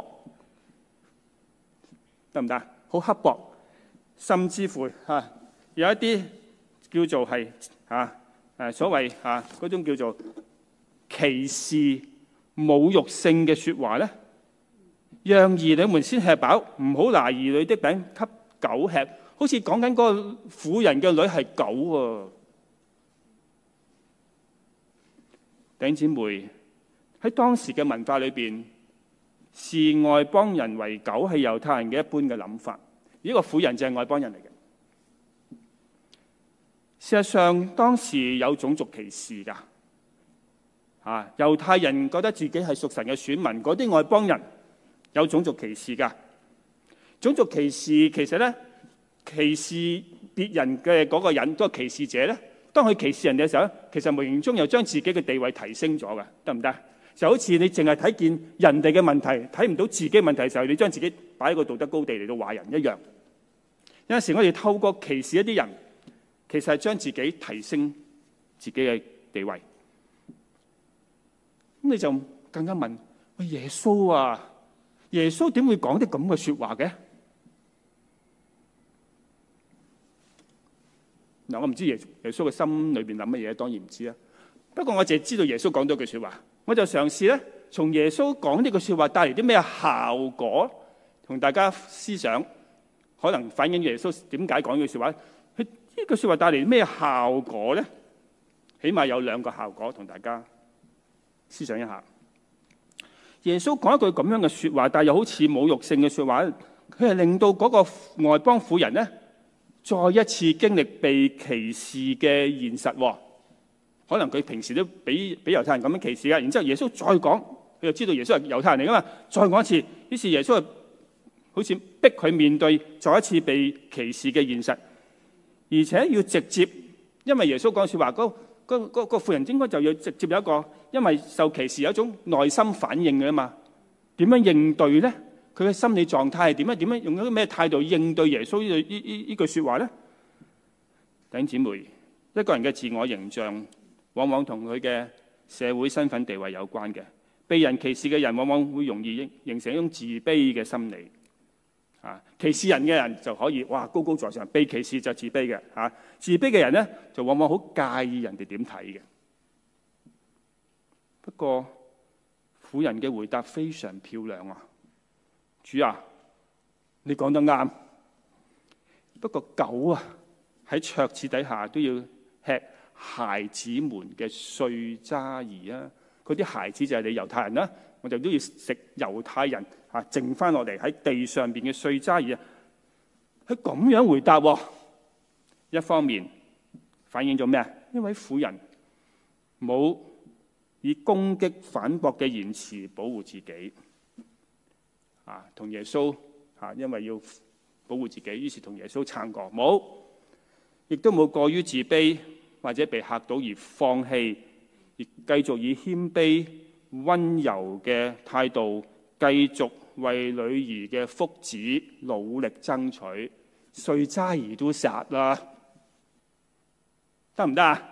得唔得？好刻薄，甚至乎嚇、啊、有一啲叫做係嚇誒所謂嚇嗰種叫做歧視、侮辱性嘅説話咧。讓兒女們先吃飽，唔好拿兒女的餅給狗吃，好似講緊嗰個婦人嘅女係狗喎、啊。弟兄姊妹，喺當時嘅文化裏邊，視外邦人為狗係猶太人嘅一般嘅諗法。呢個婦人就係外邦人嚟嘅。事實上，當時有種族歧視㗎。啊，猶太人覺得自己係屬神嘅選民，嗰啲外邦人有種族歧視㗎。種族歧視其實咧，歧視別人嘅嗰個人，嗰個歧視者咧，當佢歧視人嘅時候咧，其實無形中又將自己嘅地位提升咗㗎，得唔得？就好似你淨係睇見人哋嘅問題，睇唔到自己嘅問題嘅時候，你將自己擺喺個道德高地嚟到話人一樣。有陣時我哋透過歧視一啲人，其實係將自己提升自己嘅地位。咁你就更加問：喂，耶穌啊，耶穌點會講啲咁嘅説話嘅？嗱，我唔知耶耶穌嘅心裏邊諗乜嘢，當然唔知啦。不過我淨係知道耶穌講咗句説話，我就嘗試咧，從耶穌講呢句説話帶嚟啲咩效果，同大家思想，可能反映耶穌點解講呢句説話。佢呢句説話帶嚟咩效果咧？起碼有兩個效果，同大家思想一下。耶穌講一句咁樣嘅説話，但係又好似侮辱性嘅説話，佢係令到嗰個外邦婦人咧，再一次經歷被歧視嘅現實。可能佢平時都俾俾猶太人咁樣歧視啊，然之後耶穌再講，佢就知道耶穌係猶太人嚟噶嘛，再講一次，於是耶穌好似逼佢面對再一次被歧視嘅現實，而且要直接，因為耶穌講説話，嗰嗰嗰個婦人應該就要直接有一個，因為受歧視有一種內心反應嘅嘛，點樣應對咧？佢嘅心理狀態係點樣？點樣用一個咩態度應對耶穌呢呢呢呢句説話咧？弟兄姊妹，一個人嘅自我形象，往往同佢嘅社會身份地位有關嘅。被人歧視嘅人，往往會容易形成一種自卑嘅心理。啊，歧視人嘅人就可以哇高高在上，被歧視就自卑嘅。嚇、啊，自卑嘅人咧，就往往好介意人哋點睇嘅。不過，婦人嘅回答非常漂亮啊！主啊，你講得啱。不過狗啊，喺桌子底下都要吃孩子們嘅碎渣兒啊！嗰啲孩子就係你猶太人啦，我哋都要食猶太人嚇剩翻落嚟喺地上邊嘅碎渣兒啊！佢咁樣回答喎，一方面反映咗咩啊？呢位婦人冇以攻擊反駁嘅言辭保護自己啊，同耶穌嚇，因為要保護自己，於是同耶穌撐過，冇，亦都冇過於自卑或者被嚇到而放棄，而繼續以謙卑溫柔嘅態度繼續為女兒嘅福祉努力爭取，碎渣兒都殺啦，得唔得啊？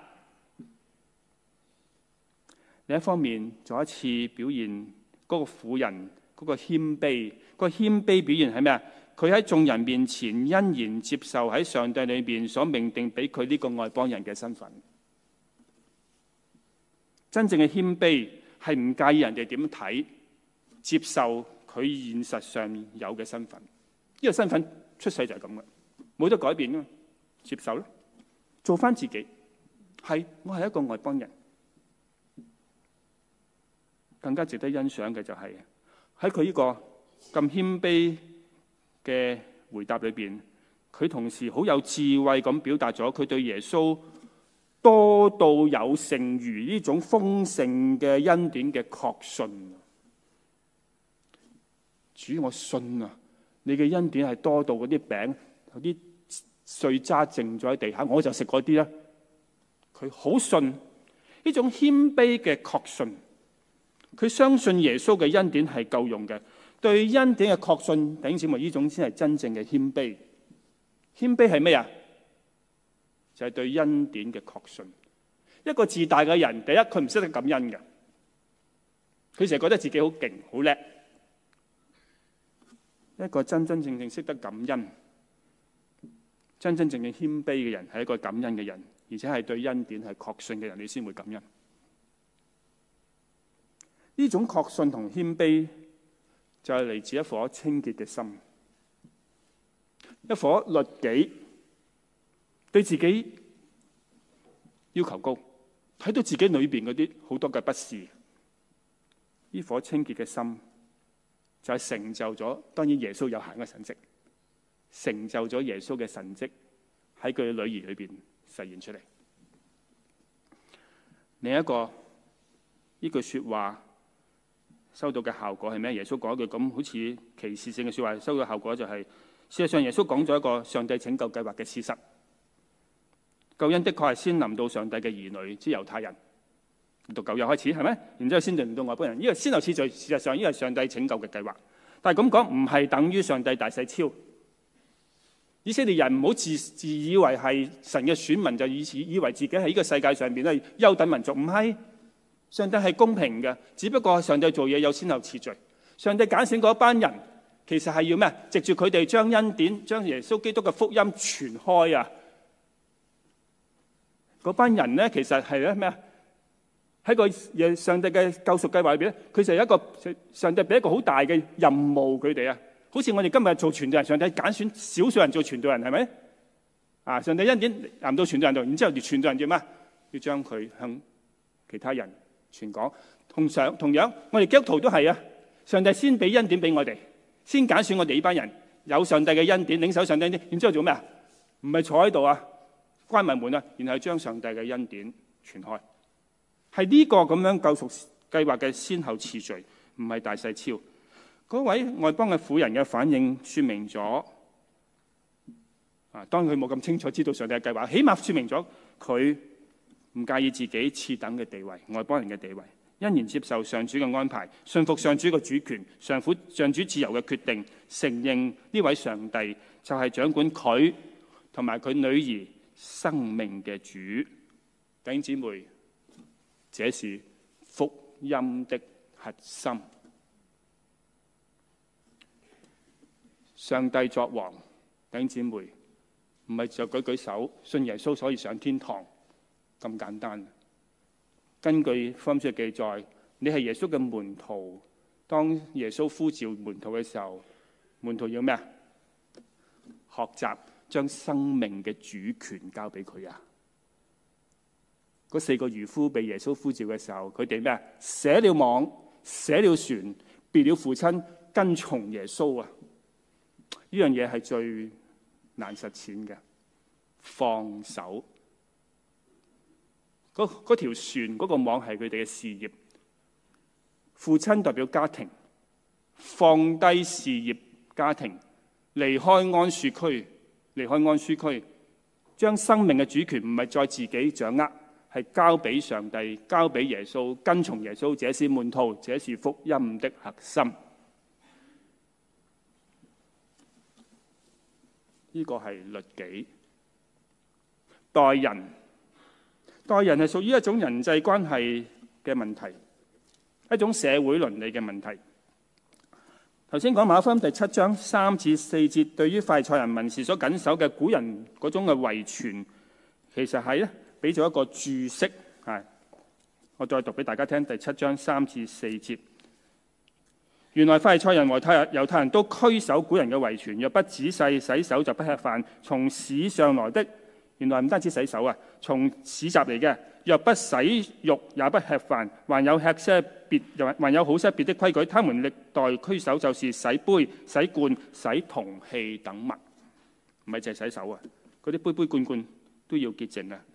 另一方面，再一次表現嗰個婦人嗰個謙卑，嗰個謙卑表現係咩啊？佢喺眾人面前欣然接受喺上帝裏邊所命定俾佢呢個外邦人嘅身份。真正嘅謙卑係唔介意人哋點睇，接受佢現實上有嘅身份。呢個身份出世就係咁嘅，冇得改變噶嘛，接受咯，做翻自己。係，我係一個外邦人。更加值得欣賞嘅就係喺佢呢個咁謙卑嘅回答裏邊，佢同時好有智慧咁表達咗佢對耶穌多到有剩餘呢種豐盛嘅恩典嘅確信。主，我信啊！你嘅恩典係多到嗰啲餅有啲碎渣剩咗喺地下，我就食嗰啲啦。佢好信呢種謙卑嘅確信，佢相信耶穌嘅恩典係夠用嘅。對恩典嘅確信，弟兄姊妹，呢種先係真正嘅謙卑。謙卑係咩啊？就係對恩典嘅確信。一個自大嘅人，第一佢唔識得感恩嘅，佢成日覺得自己好勁好叻。一個真真正正識得感恩、真真正正謙卑嘅人，係一個感恩嘅人，而且係對恩典係確信嘅人，你先會感恩。呢種確信同謙卑就係嚟自一顆清潔嘅心，一顆律己，對自己要求高，睇到自己裏邊嗰啲好多嘅不是。呢顆清潔嘅心就係成就咗，當然耶穌有限嘅神蹟，成就咗耶穌嘅神蹟喺佢嘅女兒裏邊實現出嚟。另一個呢句說話收到嘅效果係咩？耶穌講一句咁好似歧視性嘅說話，收到嘅效果就係、是，事實上耶穌講咗一個上帝拯救計劃嘅事實。救恩的確係先臨到上帝嘅兒女，即係猶太人，讀舊約開始係咪？然之後先輪到外邦人。呢個先後次序，事實上呢個係上帝拯救嘅計劃。但係咁講唔係等於上帝大細超。以色列人唔好自自以為係神嘅選民，就以以為自己喺呢個世界上邊咧優等民族。唔係，上帝係公平嘅，只不過上帝做嘢有先後次序。上帝揀選嗰班人，其實係要咩？藉住佢哋將恩典、將耶穌基督嘅福音傳開啊！嗰班人咧，其實係咧咩啊？喺個上帝嘅救贖計劃裏邊咧，佢就係一個上帝俾一個好大嘅任務佢哋啊！好似我哋今日做傳道人，上帝揀選少數人做傳道人，係咪？啊，上帝恩典臨到傳道人度，然之後傳道人要咩？要將佢向其他人傳講。同上同樣，我哋基督徒都係啊！上帝先俾恩典俾我哋，先揀選我哋呢班人有上帝嘅恩典，領受上帝恩典，然之後做咩啊？唔係坐喺度啊，關埋門啊，然後將上帝嘅恩典傳開。係呢個咁樣救贖計劃嘅先後次序，唔係大細超。嗰位外邦嘅婦人嘅反應，說明咗啊，當然佢冇咁清楚知道上帝嘅計劃，起碼說明咗佢唔介意自己次等嘅地位，外邦人嘅地位，欣然接受上主嘅安排，信服上主嘅主權，上主上主自由嘅決定，承認呢位上帝就係掌管佢同埋佢女兒生命嘅主。弟兄姊妹，這是福音的核心。上帝作王，弟兄姊妹，唔係就舉舉手信耶穌所以上天堂咁簡單。根據福音書嘅記載，你係耶穌嘅門徒，當耶穌呼召門徒嘅時候，門徒要咩啊？學習將生命嘅主權交俾佢啊！嗰四個漁夫被耶穌呼召嘅時候，佢哋咩啊？捨了網，捨了船，別了父親，跟從耶穌啊！呢樣嘢係最難實踐嘅，放手。嗰嗰條船嗰個網係佢哋嘅事業，父親代表家庭，放低事業家庭，離開安舒區，離開安舒區，將生命嘅主權唔係再自己掌握，係交俾上帝，交俾耶穌，跟從耶穌，這是門徒，這是福音的核心。呢個係律己。待人，待人係屬於一種人際關係嘅問題，一種社會倫理嘅問題。頭先講馬可福音第七章三至四節，對於法利賽人文士所謹守嘅古人嗰種嘅遺傳，其實係咧俾咗一個注釋。係，我再讀俾大家聽第七章三至四節。原來法利賽人和猶太人都拘守古人嘅遺傳，若不仔細洗手就不吃飯。從市上來的，原來唔單止洗手啊，從市集嚟嘅，若不洗肉也不吃飯。還有吃些別，還有好些別的規矩。他們歷代拘守就是洗杯、洗罐、洗銅器等物，唔係淨係洗手啊，嗰啲杯杯罐罐都要潔淨啊，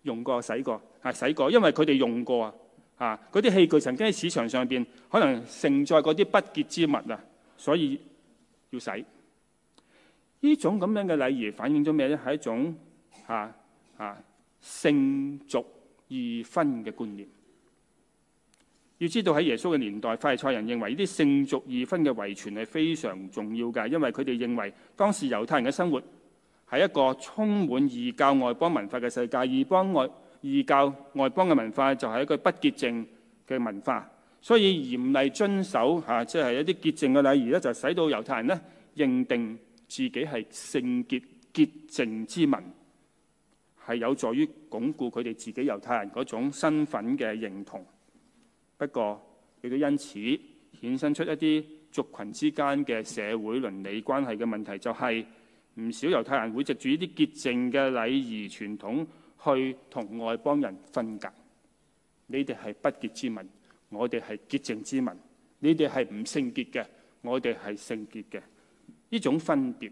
用過、洗過啊，洗過，因為佢哋用過啊，啊嗰啲器具曾經喺市場上邊可能承載嗰啲不潔之物啊，所以要洗。呢種咁樣嘅禮儀反映咗咩咧？係一種啊啊聖俗二分嘅觀念。要知道喺耶穌嘅年代，法利賽人認為呢啲聖俗二分嘅遺傳係非常重要㗎，因為佢哋認為當時猶太人嘅生活係一個充滿異教外邦文化嘅世界，異邦外異教外邦嘅文化就係一個不潔淨嘅文化，所以嚴厲遵守嚇，即係一啲潔淨嘅禮儀咧，就使到猶太人咧認定自己係聖潔潔淨之民，係有助於鞏固佢哋自己猶太人嗰種身份嘅認同。不過，亦都因此衍生出一啲族群之間嘅社會倫理關係嘅問題，就係唔少猶太人會藉住呢啲潔淨嘅禮儀傳統去同外邦人分隔。你哋係不潔之民，我哋係潔淨之民；你哋係唔聖潔嘅，我哋係聖潔嘅。呢種分別，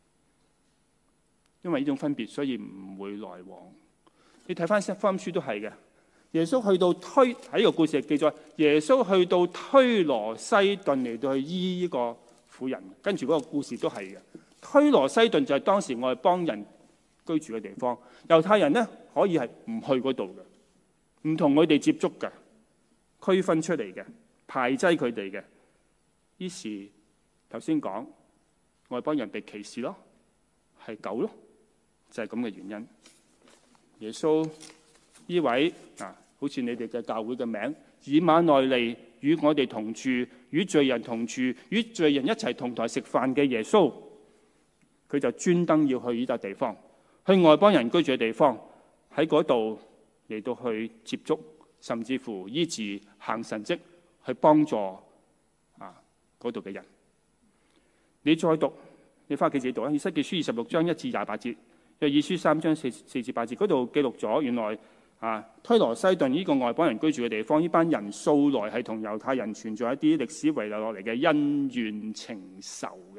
因為呢種分別，所以唔會來往。你睇翻福音書都係嘅。耶穌去到推喺呢個故事記載，耶穌去到推羅西頓嚟到去醫呢個婦人，跟住嗰個故事都係嘅。推羅西頓就係當時外邦人居住嘅地方，猶太人呢可以係唔去嗰度嘅，唔同佢哋接觸嘅，區分出嚟嘅，排擠佢哋嘅。於是頭先講外邦人被歧視咯，係狗咯，就係咁嘅原因。耶穌呢位啊，好似你哋嘅教會嘅名以馬內利，與我哋同住，與罪人同住，與罪人一齊同台食飯嘅耶穌，佢就專登要去呢笪地方，去外邦人居住嘅地方，喺嗰度嚟到去接觸，甚至乎醫治行神蹟，去幫助啊嗰度嘅人。你再讀，你翻屋企自己讀啊。以西結書二十六章一至廿八節，約珥書三章四四至八節，嗰度記錄咗原來。啊，推羅西頓呢個外邦人居住嘅地方，呢班人素來係同猶太人存在一啲歷史遺留落嚟嘅恩怨情仇嘅，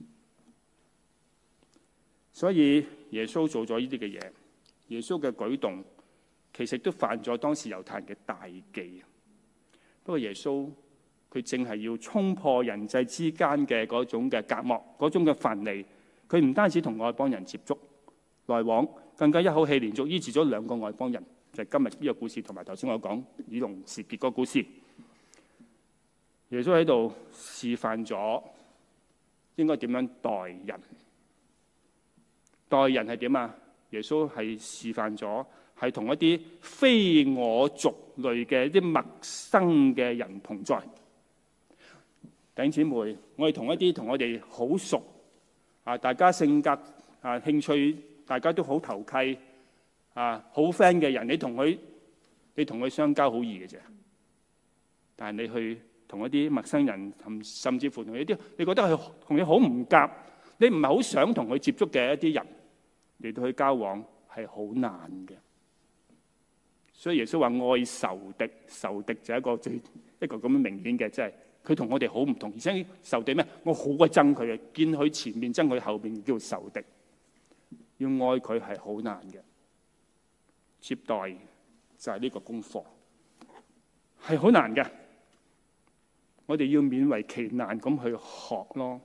所以耶穌做咗呢啲嘅嘢，耶穌嘅舉動其實都犯咗當時猶太人嘅大忌。不過耶穌佢正係要衝破人際之間嘅嗰種嘅隔膜，嗰種嘅藩籬，佢唔單止同外邦人接觸來往，更加一口氣連續醫治咗兩個外邦人。就係今日呢個故事，同埋頭先我講以農時結個故事，耶穌喺度示範咗應該點樣待人。待人係點啊？耶穌係示範咗係同一啲非我族類嘅一啲陌生嘅人同在。弟兄姊妹，我哋同一啲同我哋好熟啊，大家性格啊、興趣大家都好投契。啊，好 friend 嘅人，你同佢，你同佢相交好易嘅啫。但係你去同一啲陌生人，甚至乎同一啲你覺得佢同你好唔夾，你唔係好想同佢接觸嘅一啲人嚟到去交往，係好難嘅。所以耶穌話愛仇敵，仇敵就係一個最一個咁樣明顯嘅，即係佢同我哋好唔同。而且仇敵咩？我好鬼憎佢嘅，見佢前面憎佢後邊叫仇敵。要愛佢係好難嘅。接待就係呢個功課，係好難嘅。我哋要勉為其難咁去學咯，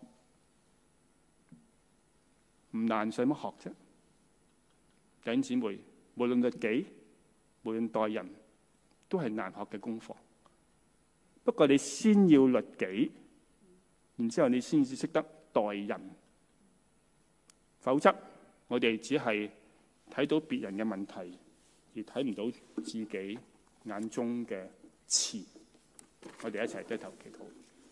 唔難使乜學啫？弟兄姊妹，無論律己，無論待人，都係難學嘅功課。不過你先要律己，然之後你先至識得待人，否則我哋只係睇到別人嘅問題，而睇唔到自己眼中嘅刺。我哋一齊低頭祈禱。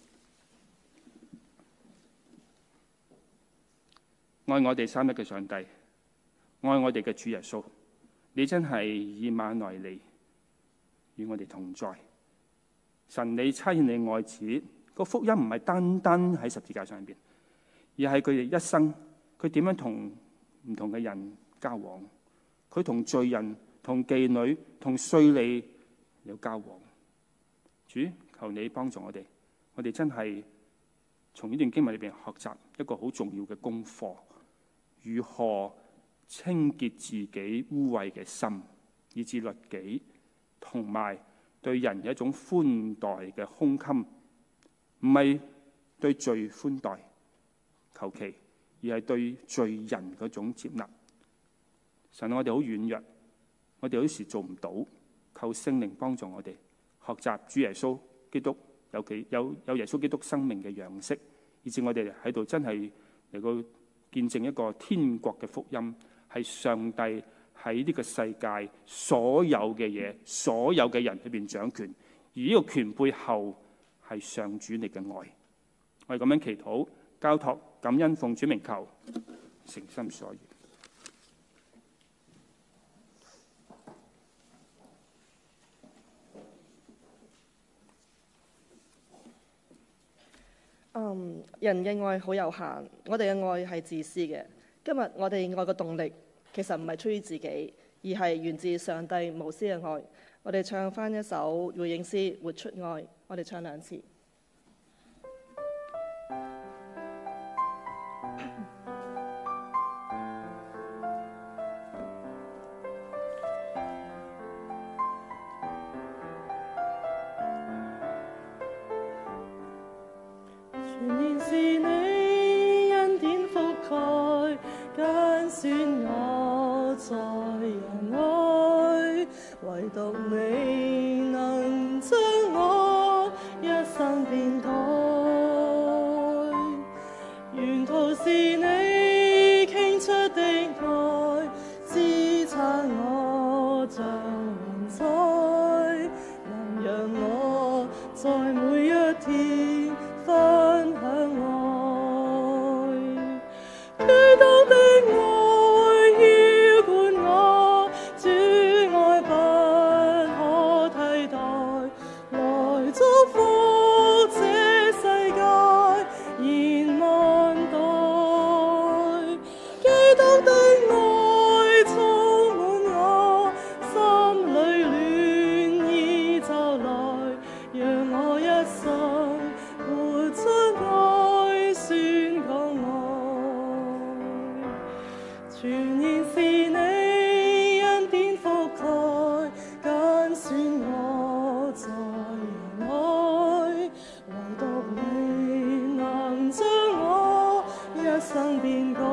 愛我哋三一嘅上帝，愛我哋嘅主耶穌，你真係以馬內利，與我哋同在。神，你差遣你愛子，個福音唔係單單喺十字架上邊，而係佢哋一生，佢點樣同唔同嘅人交往，佢同罪人、同妓女、同稅吏有交往。主，求你幫助我哋，我哋真係從呢段經文裏邊學習一個好重要嘅功課，如何清潔自己污穢嘅心， 以至律己，同埋對人有一種寬待嘅胸襟，唔係對罪寬待求其，而係對罪人嗰種接納。神，我哋好軟弱，我哋有時做唔到，求聖靈幫助我哋學習主耶穌基督有幾有有耶穌基督生命嘅樣式，以至我哋喺度真係嚟到見證一個天國嘅福音，係上帝喺呢個世界所有嘅嘢、所有嘅人裏邊掌權，而呢個權背後係上主你嘅愛。我哋咁樣祈禱、交託、感恩，奉主名求，誠心所願。 嗯，人嘅愛好有限，我哋嘅愛係自私嘅。今日我哋愛嘅動力其實唔係出於自己，而係源自上帝無私嘅愛。我哋唱翻一首回應詩《活出愛》，我哋唱兩次。 全然是你恩典覆蓋，揀選我在人愛，唯獨你能將我一生變改。沿途是你傾出的愛，支撐我像雲彩，能讓我在每一天分享愛，基督的愛澆灌我，主愛不可替代，來祝福這世界延萬代。基督的愛充滿我，心裏暖意就來，讓我一生活出愛，宣講愛，全然是你恩典覆蓋，揀選我在人海，唯獨你能將我一生變改。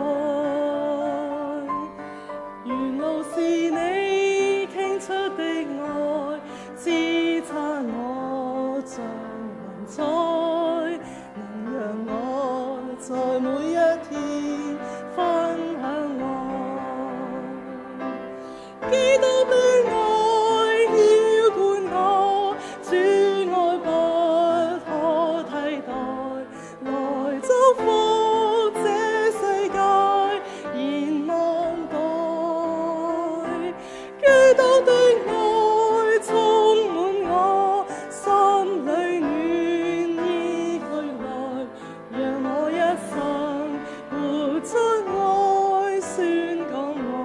沿路是你傾出的愛，支撐我像雲彩，能讓我在每一天分享愛。基督的愛澆灌我，主愛不可替代，來祝福這世界延萬代。基督的愛充滿我，心裏暖意俱來，讓我一生活出愛，宣講愛。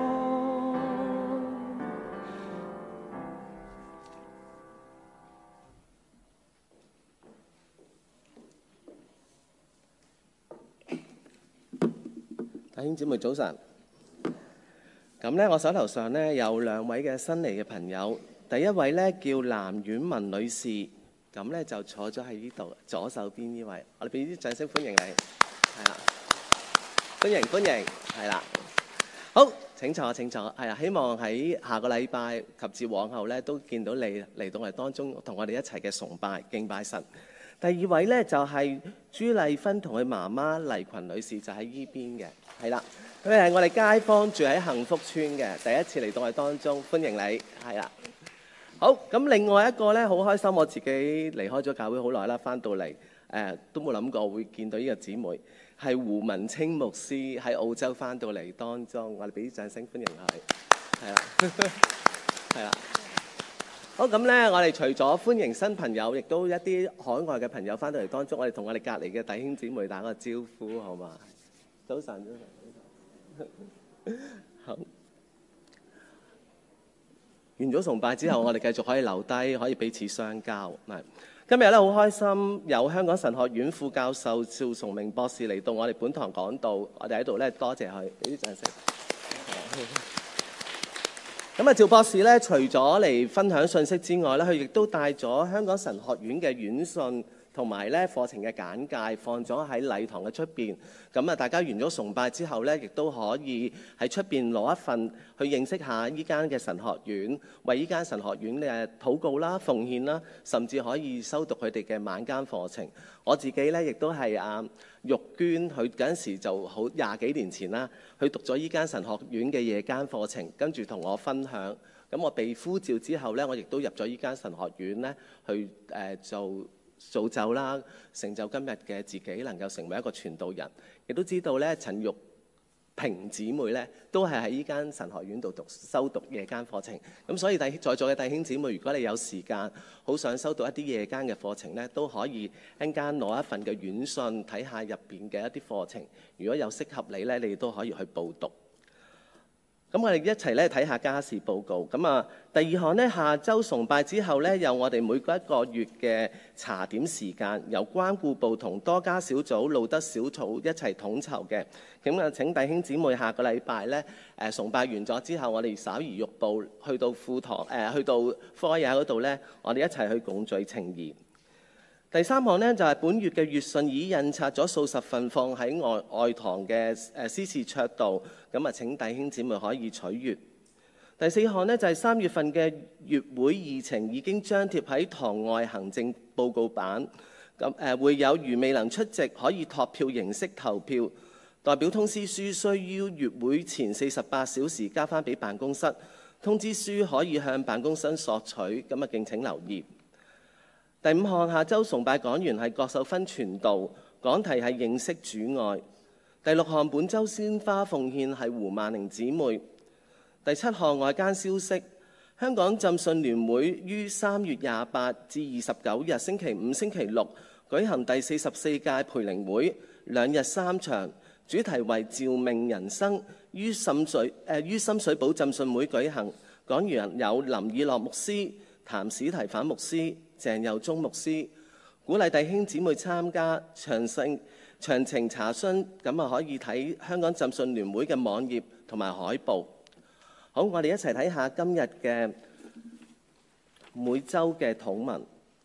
弟兄姊妹早晨。咁咧，我手頭上咧有兩位嘅新嚟嘅朋友，第一位咧叫藍婉文女士，咁咧就坐咗喺呢度左手邊呢位，我哋俾啲掌聲歡迎你，係啦，歡迎歡迎，係啦，好，請坐請坐，係啊，希望喺下個禮拜及至往後咧都見到你嚟到我哋當中，同我哋一齊嘅崇拜敬拜神。第二位咧就係朱麗芬同佢媽媽黎群女士，就喺依邊嘅，係啦。佢係我哋街坊，住喺幸福村嘅，第一次嚟到我哋當中，歡迎你，係啦。好，咁另外一個咧，好開心，我自己離開咗教會好耐啦，翻到嚟誒、呃、都冇諗過會見到呢個姊妹，係胡文清牧師喺澳洲翻到嚟當中，我哋俾啲掌聲歡迎佢，係啦，係啦。好，咁咧，我哋除咗歡迎新朋友，亦都一啲海外嘅朋友翻到嚟當中，我哋同我哋隔離嘅弟兄姊妹打個招呼，好嘛？早晨，早晨。好，完咗崇拜之後，我哋繼續可以留低，可以彼此相交。係今日咧好開心，有香港神學院副教授趙崇明博士嚟到我哋本堂講道，我哋喺度咧多謝佢，俾啲掌聲。 咁啊，趙博士咧，除咗嚟分享信息之外咧，佢亦都帶咗香港神學院嘅院訊同埋咧課程嘅簡介放咗喺禮堂嘅出邊。咁啊，大家完咗崇拜之後咧，亦都可以喺出邊攞一份去認識下依間嘅神學院，為依間神學院嘅禱告啦、奉獻啦，甚至可以修讀佢哋嘅晚間課程。我自己咧亦都係啊玉娟，佢嗰陣時就好廿幾年前啦，佢讀咗依間神學院嘅夜間課程，跟住同我分享。咁我被呼召之後咧，我亦都入咗依間神學院咧，去誒、呃、做造就啦，成就今日嘅自己能夠成為一個傳道人。亦都知道咧，陳玉平姊妹咧都係喺依間神學院度讀修讀夜間課程。咁所以弟在座嘅弟兄姊妹，如果你有時間，好想修讀一啲夜間嘅課程咧，都可以一陣間攞一份嘅院訊睇下入邊嘅一啲課程。如果有適合你咧，你都可以去報讀。咁我哋一齊咧睇下家事報告。咁啊，第二項呢，下週崇拜之後呢，有我哋每個一個月嘅茶點時間，由關顧部同多家小組、路德小組一齊統籌嘅。咁啊，請弟兄姊妹下個禮拜呢，誒崇拜完咗之後，我哋稍而玉步去到副堂誒、呃，去到科野嗰度呢，我哋一齊去共聚情誼。第三項呢，就係、是、本月嘅月訊已印刷咗數十份放喺外外堂嘅誒司事桌度，咁啊請弟兄姊妹可以取閱。第四項呢，就係、是、三月份嘅月會議程已經張貼喺堂外行政報告版，咁誒會有如未能出席可以託票形式投票，代表通知書需要月會前四十八小時交翻俾辦公室，通知書可以向辦公室索取，咁啊敬請留意。第五項，下週崇拜講員係郭秀芬傳道，講題係認識主愛。第六項，本週鮮花奉獻係胡萬寧姊妹。第七項，外間消息，香港浸信聯會於三月廿八至二十九日星期五、星期六舉行第四十四屆培靈會，兩日三場，主題為召命人生，於深水誒、呃、於深水埗浸信會舉行。講員有林以樂牧師、譚史提反牧師、鄭佑忠牧師，鼓勵弟兄姊妹參加，詳細詳情查詢，咁啊可以睇香港浸信聯會嘅網頁同埋海報。好，我哋一齊睇下今日嘅每週嘅禱文。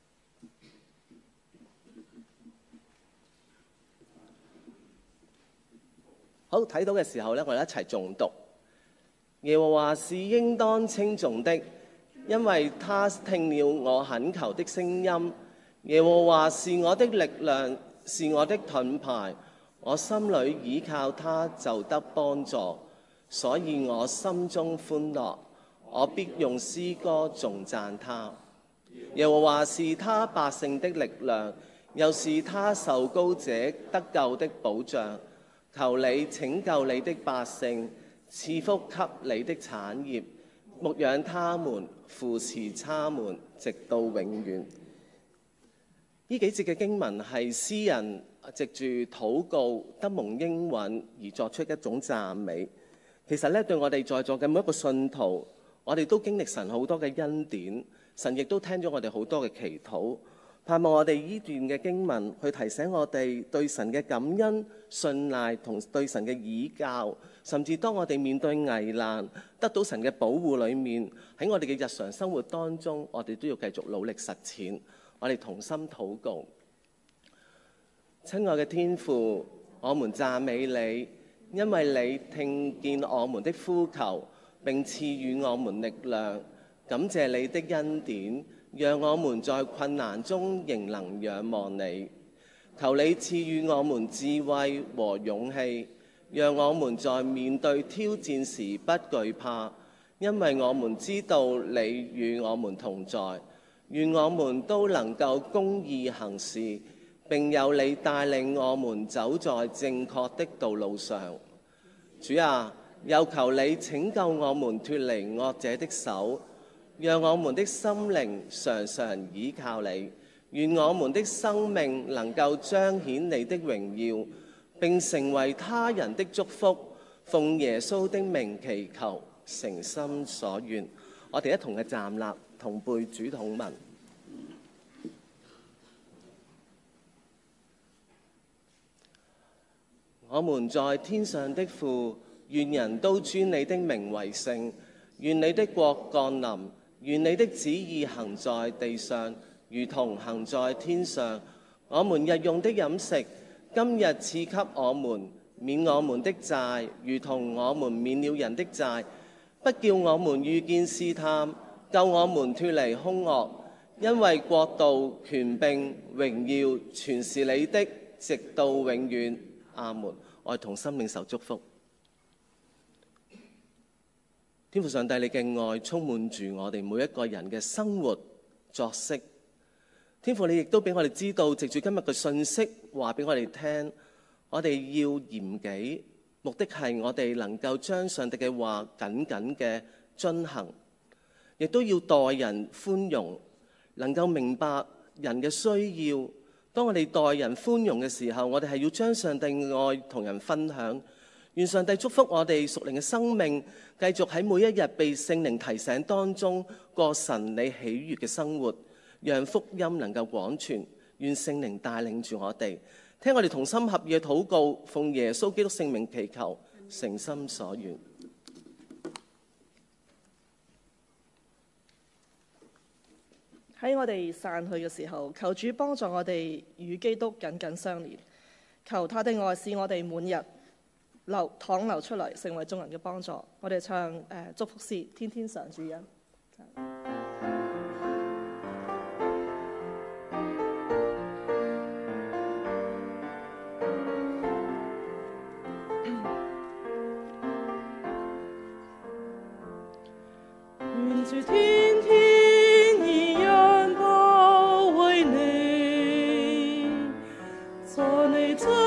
好，睇到嘅時候咧，我哋一齊誦讀。耶和華是應當稱頌的，因為他聽了我懇求的聲音。耶和華是我的力量，是我的盾牌，我心裏倚靠他就得幫助，所以我心中歡樂，我必用詩歌頌讚他。耶和華是他百姓的力量，又是他受膏者得救的保障。求你拯救你的百姓，賜福給你的產業，牧養他們，扶持他們，直到永遠。呢幾節嘅經文係詩人藉住禱告得蒙應允而作出一種讚美。其實咧，對我哋在座嘅每一個信徒，我哋都經歷神好多嘅恩典，神亦都聽咗我哋好多嘅祈禱。盼望我哋呢段嘅經文去提醒我哋對神嘅感恩、信賴同對神嘅倚靠，甚至當我哋面對危難、得到神嘅保護裏面，喺我哋嘅日常生活當中，我哋都要繼續努力實踐。我哋同心禱告。親愛嘅天父，我們讚美你，因為你聽見我們的呼求，並賜予我們力量。感謝你的恩典，讓我們在困難中仍能仰望你。求你賜予我們智慧和勇氣，讓我們在面對挑戰時不懼怕，因為我們知道你與我們同在。願我們都能夠公義行事，並有你帶領我們走在正確的道路上。主啊，又求你拯救我們脫離惡者的手，讓我們的心靈常常倚靠你。願我們的生命能夠彰顯你的榮耀，並成為他人的祝福。奉耶穌的名祈求，誠心所願。我哋一同嘅站立，同背主禱文。我們在天上的父，願人都尊你的名為聖。 願你的國降臨，願你的旨意行在地上，如同行在天上。我們日用的飲食，今日賜給我們，免我們的債，如同我們免了人的債，不叫我們遇見試探，救我們脱離兇惡。因為國度、權柄、榮耀，全是你的，直到永遠。阿門。我哋同心領受祝福。天父上帝，你嘅愛充滿住我哋每一個人嘅生活作息。天父，你亦都俾我哋知道，藉住今日嘅信息話俾我哋聽，我哋要嚴己，目的係我哋能夠將上帝嘅話緊緊嘅遵行，亦都要待人寬容，能夠明白人嘅需要。當我哋待人寬容嘅時候，我哋係要將上帝嘅愛同人分享。願上帝祝福我哋屬靈嘅生命，繼續喺每一日被聖靈提醒當中過神你喜悅嘅生活，讓福音能夠廣傳。願聖靈帶領住我哋，聽我哋同心合意嘅禱告，奉耶穌基督聖名祈求，誠心所願。 喺我哋散去嘅時候，求主幫助我哋與基督緊緊相連，求他的愛使我哋每日流淌流出嚟，成為眾人嘅幫助。我哋唱誒、呃、祝福詩，天天常主恩。 願主天天以恩包圍你，在你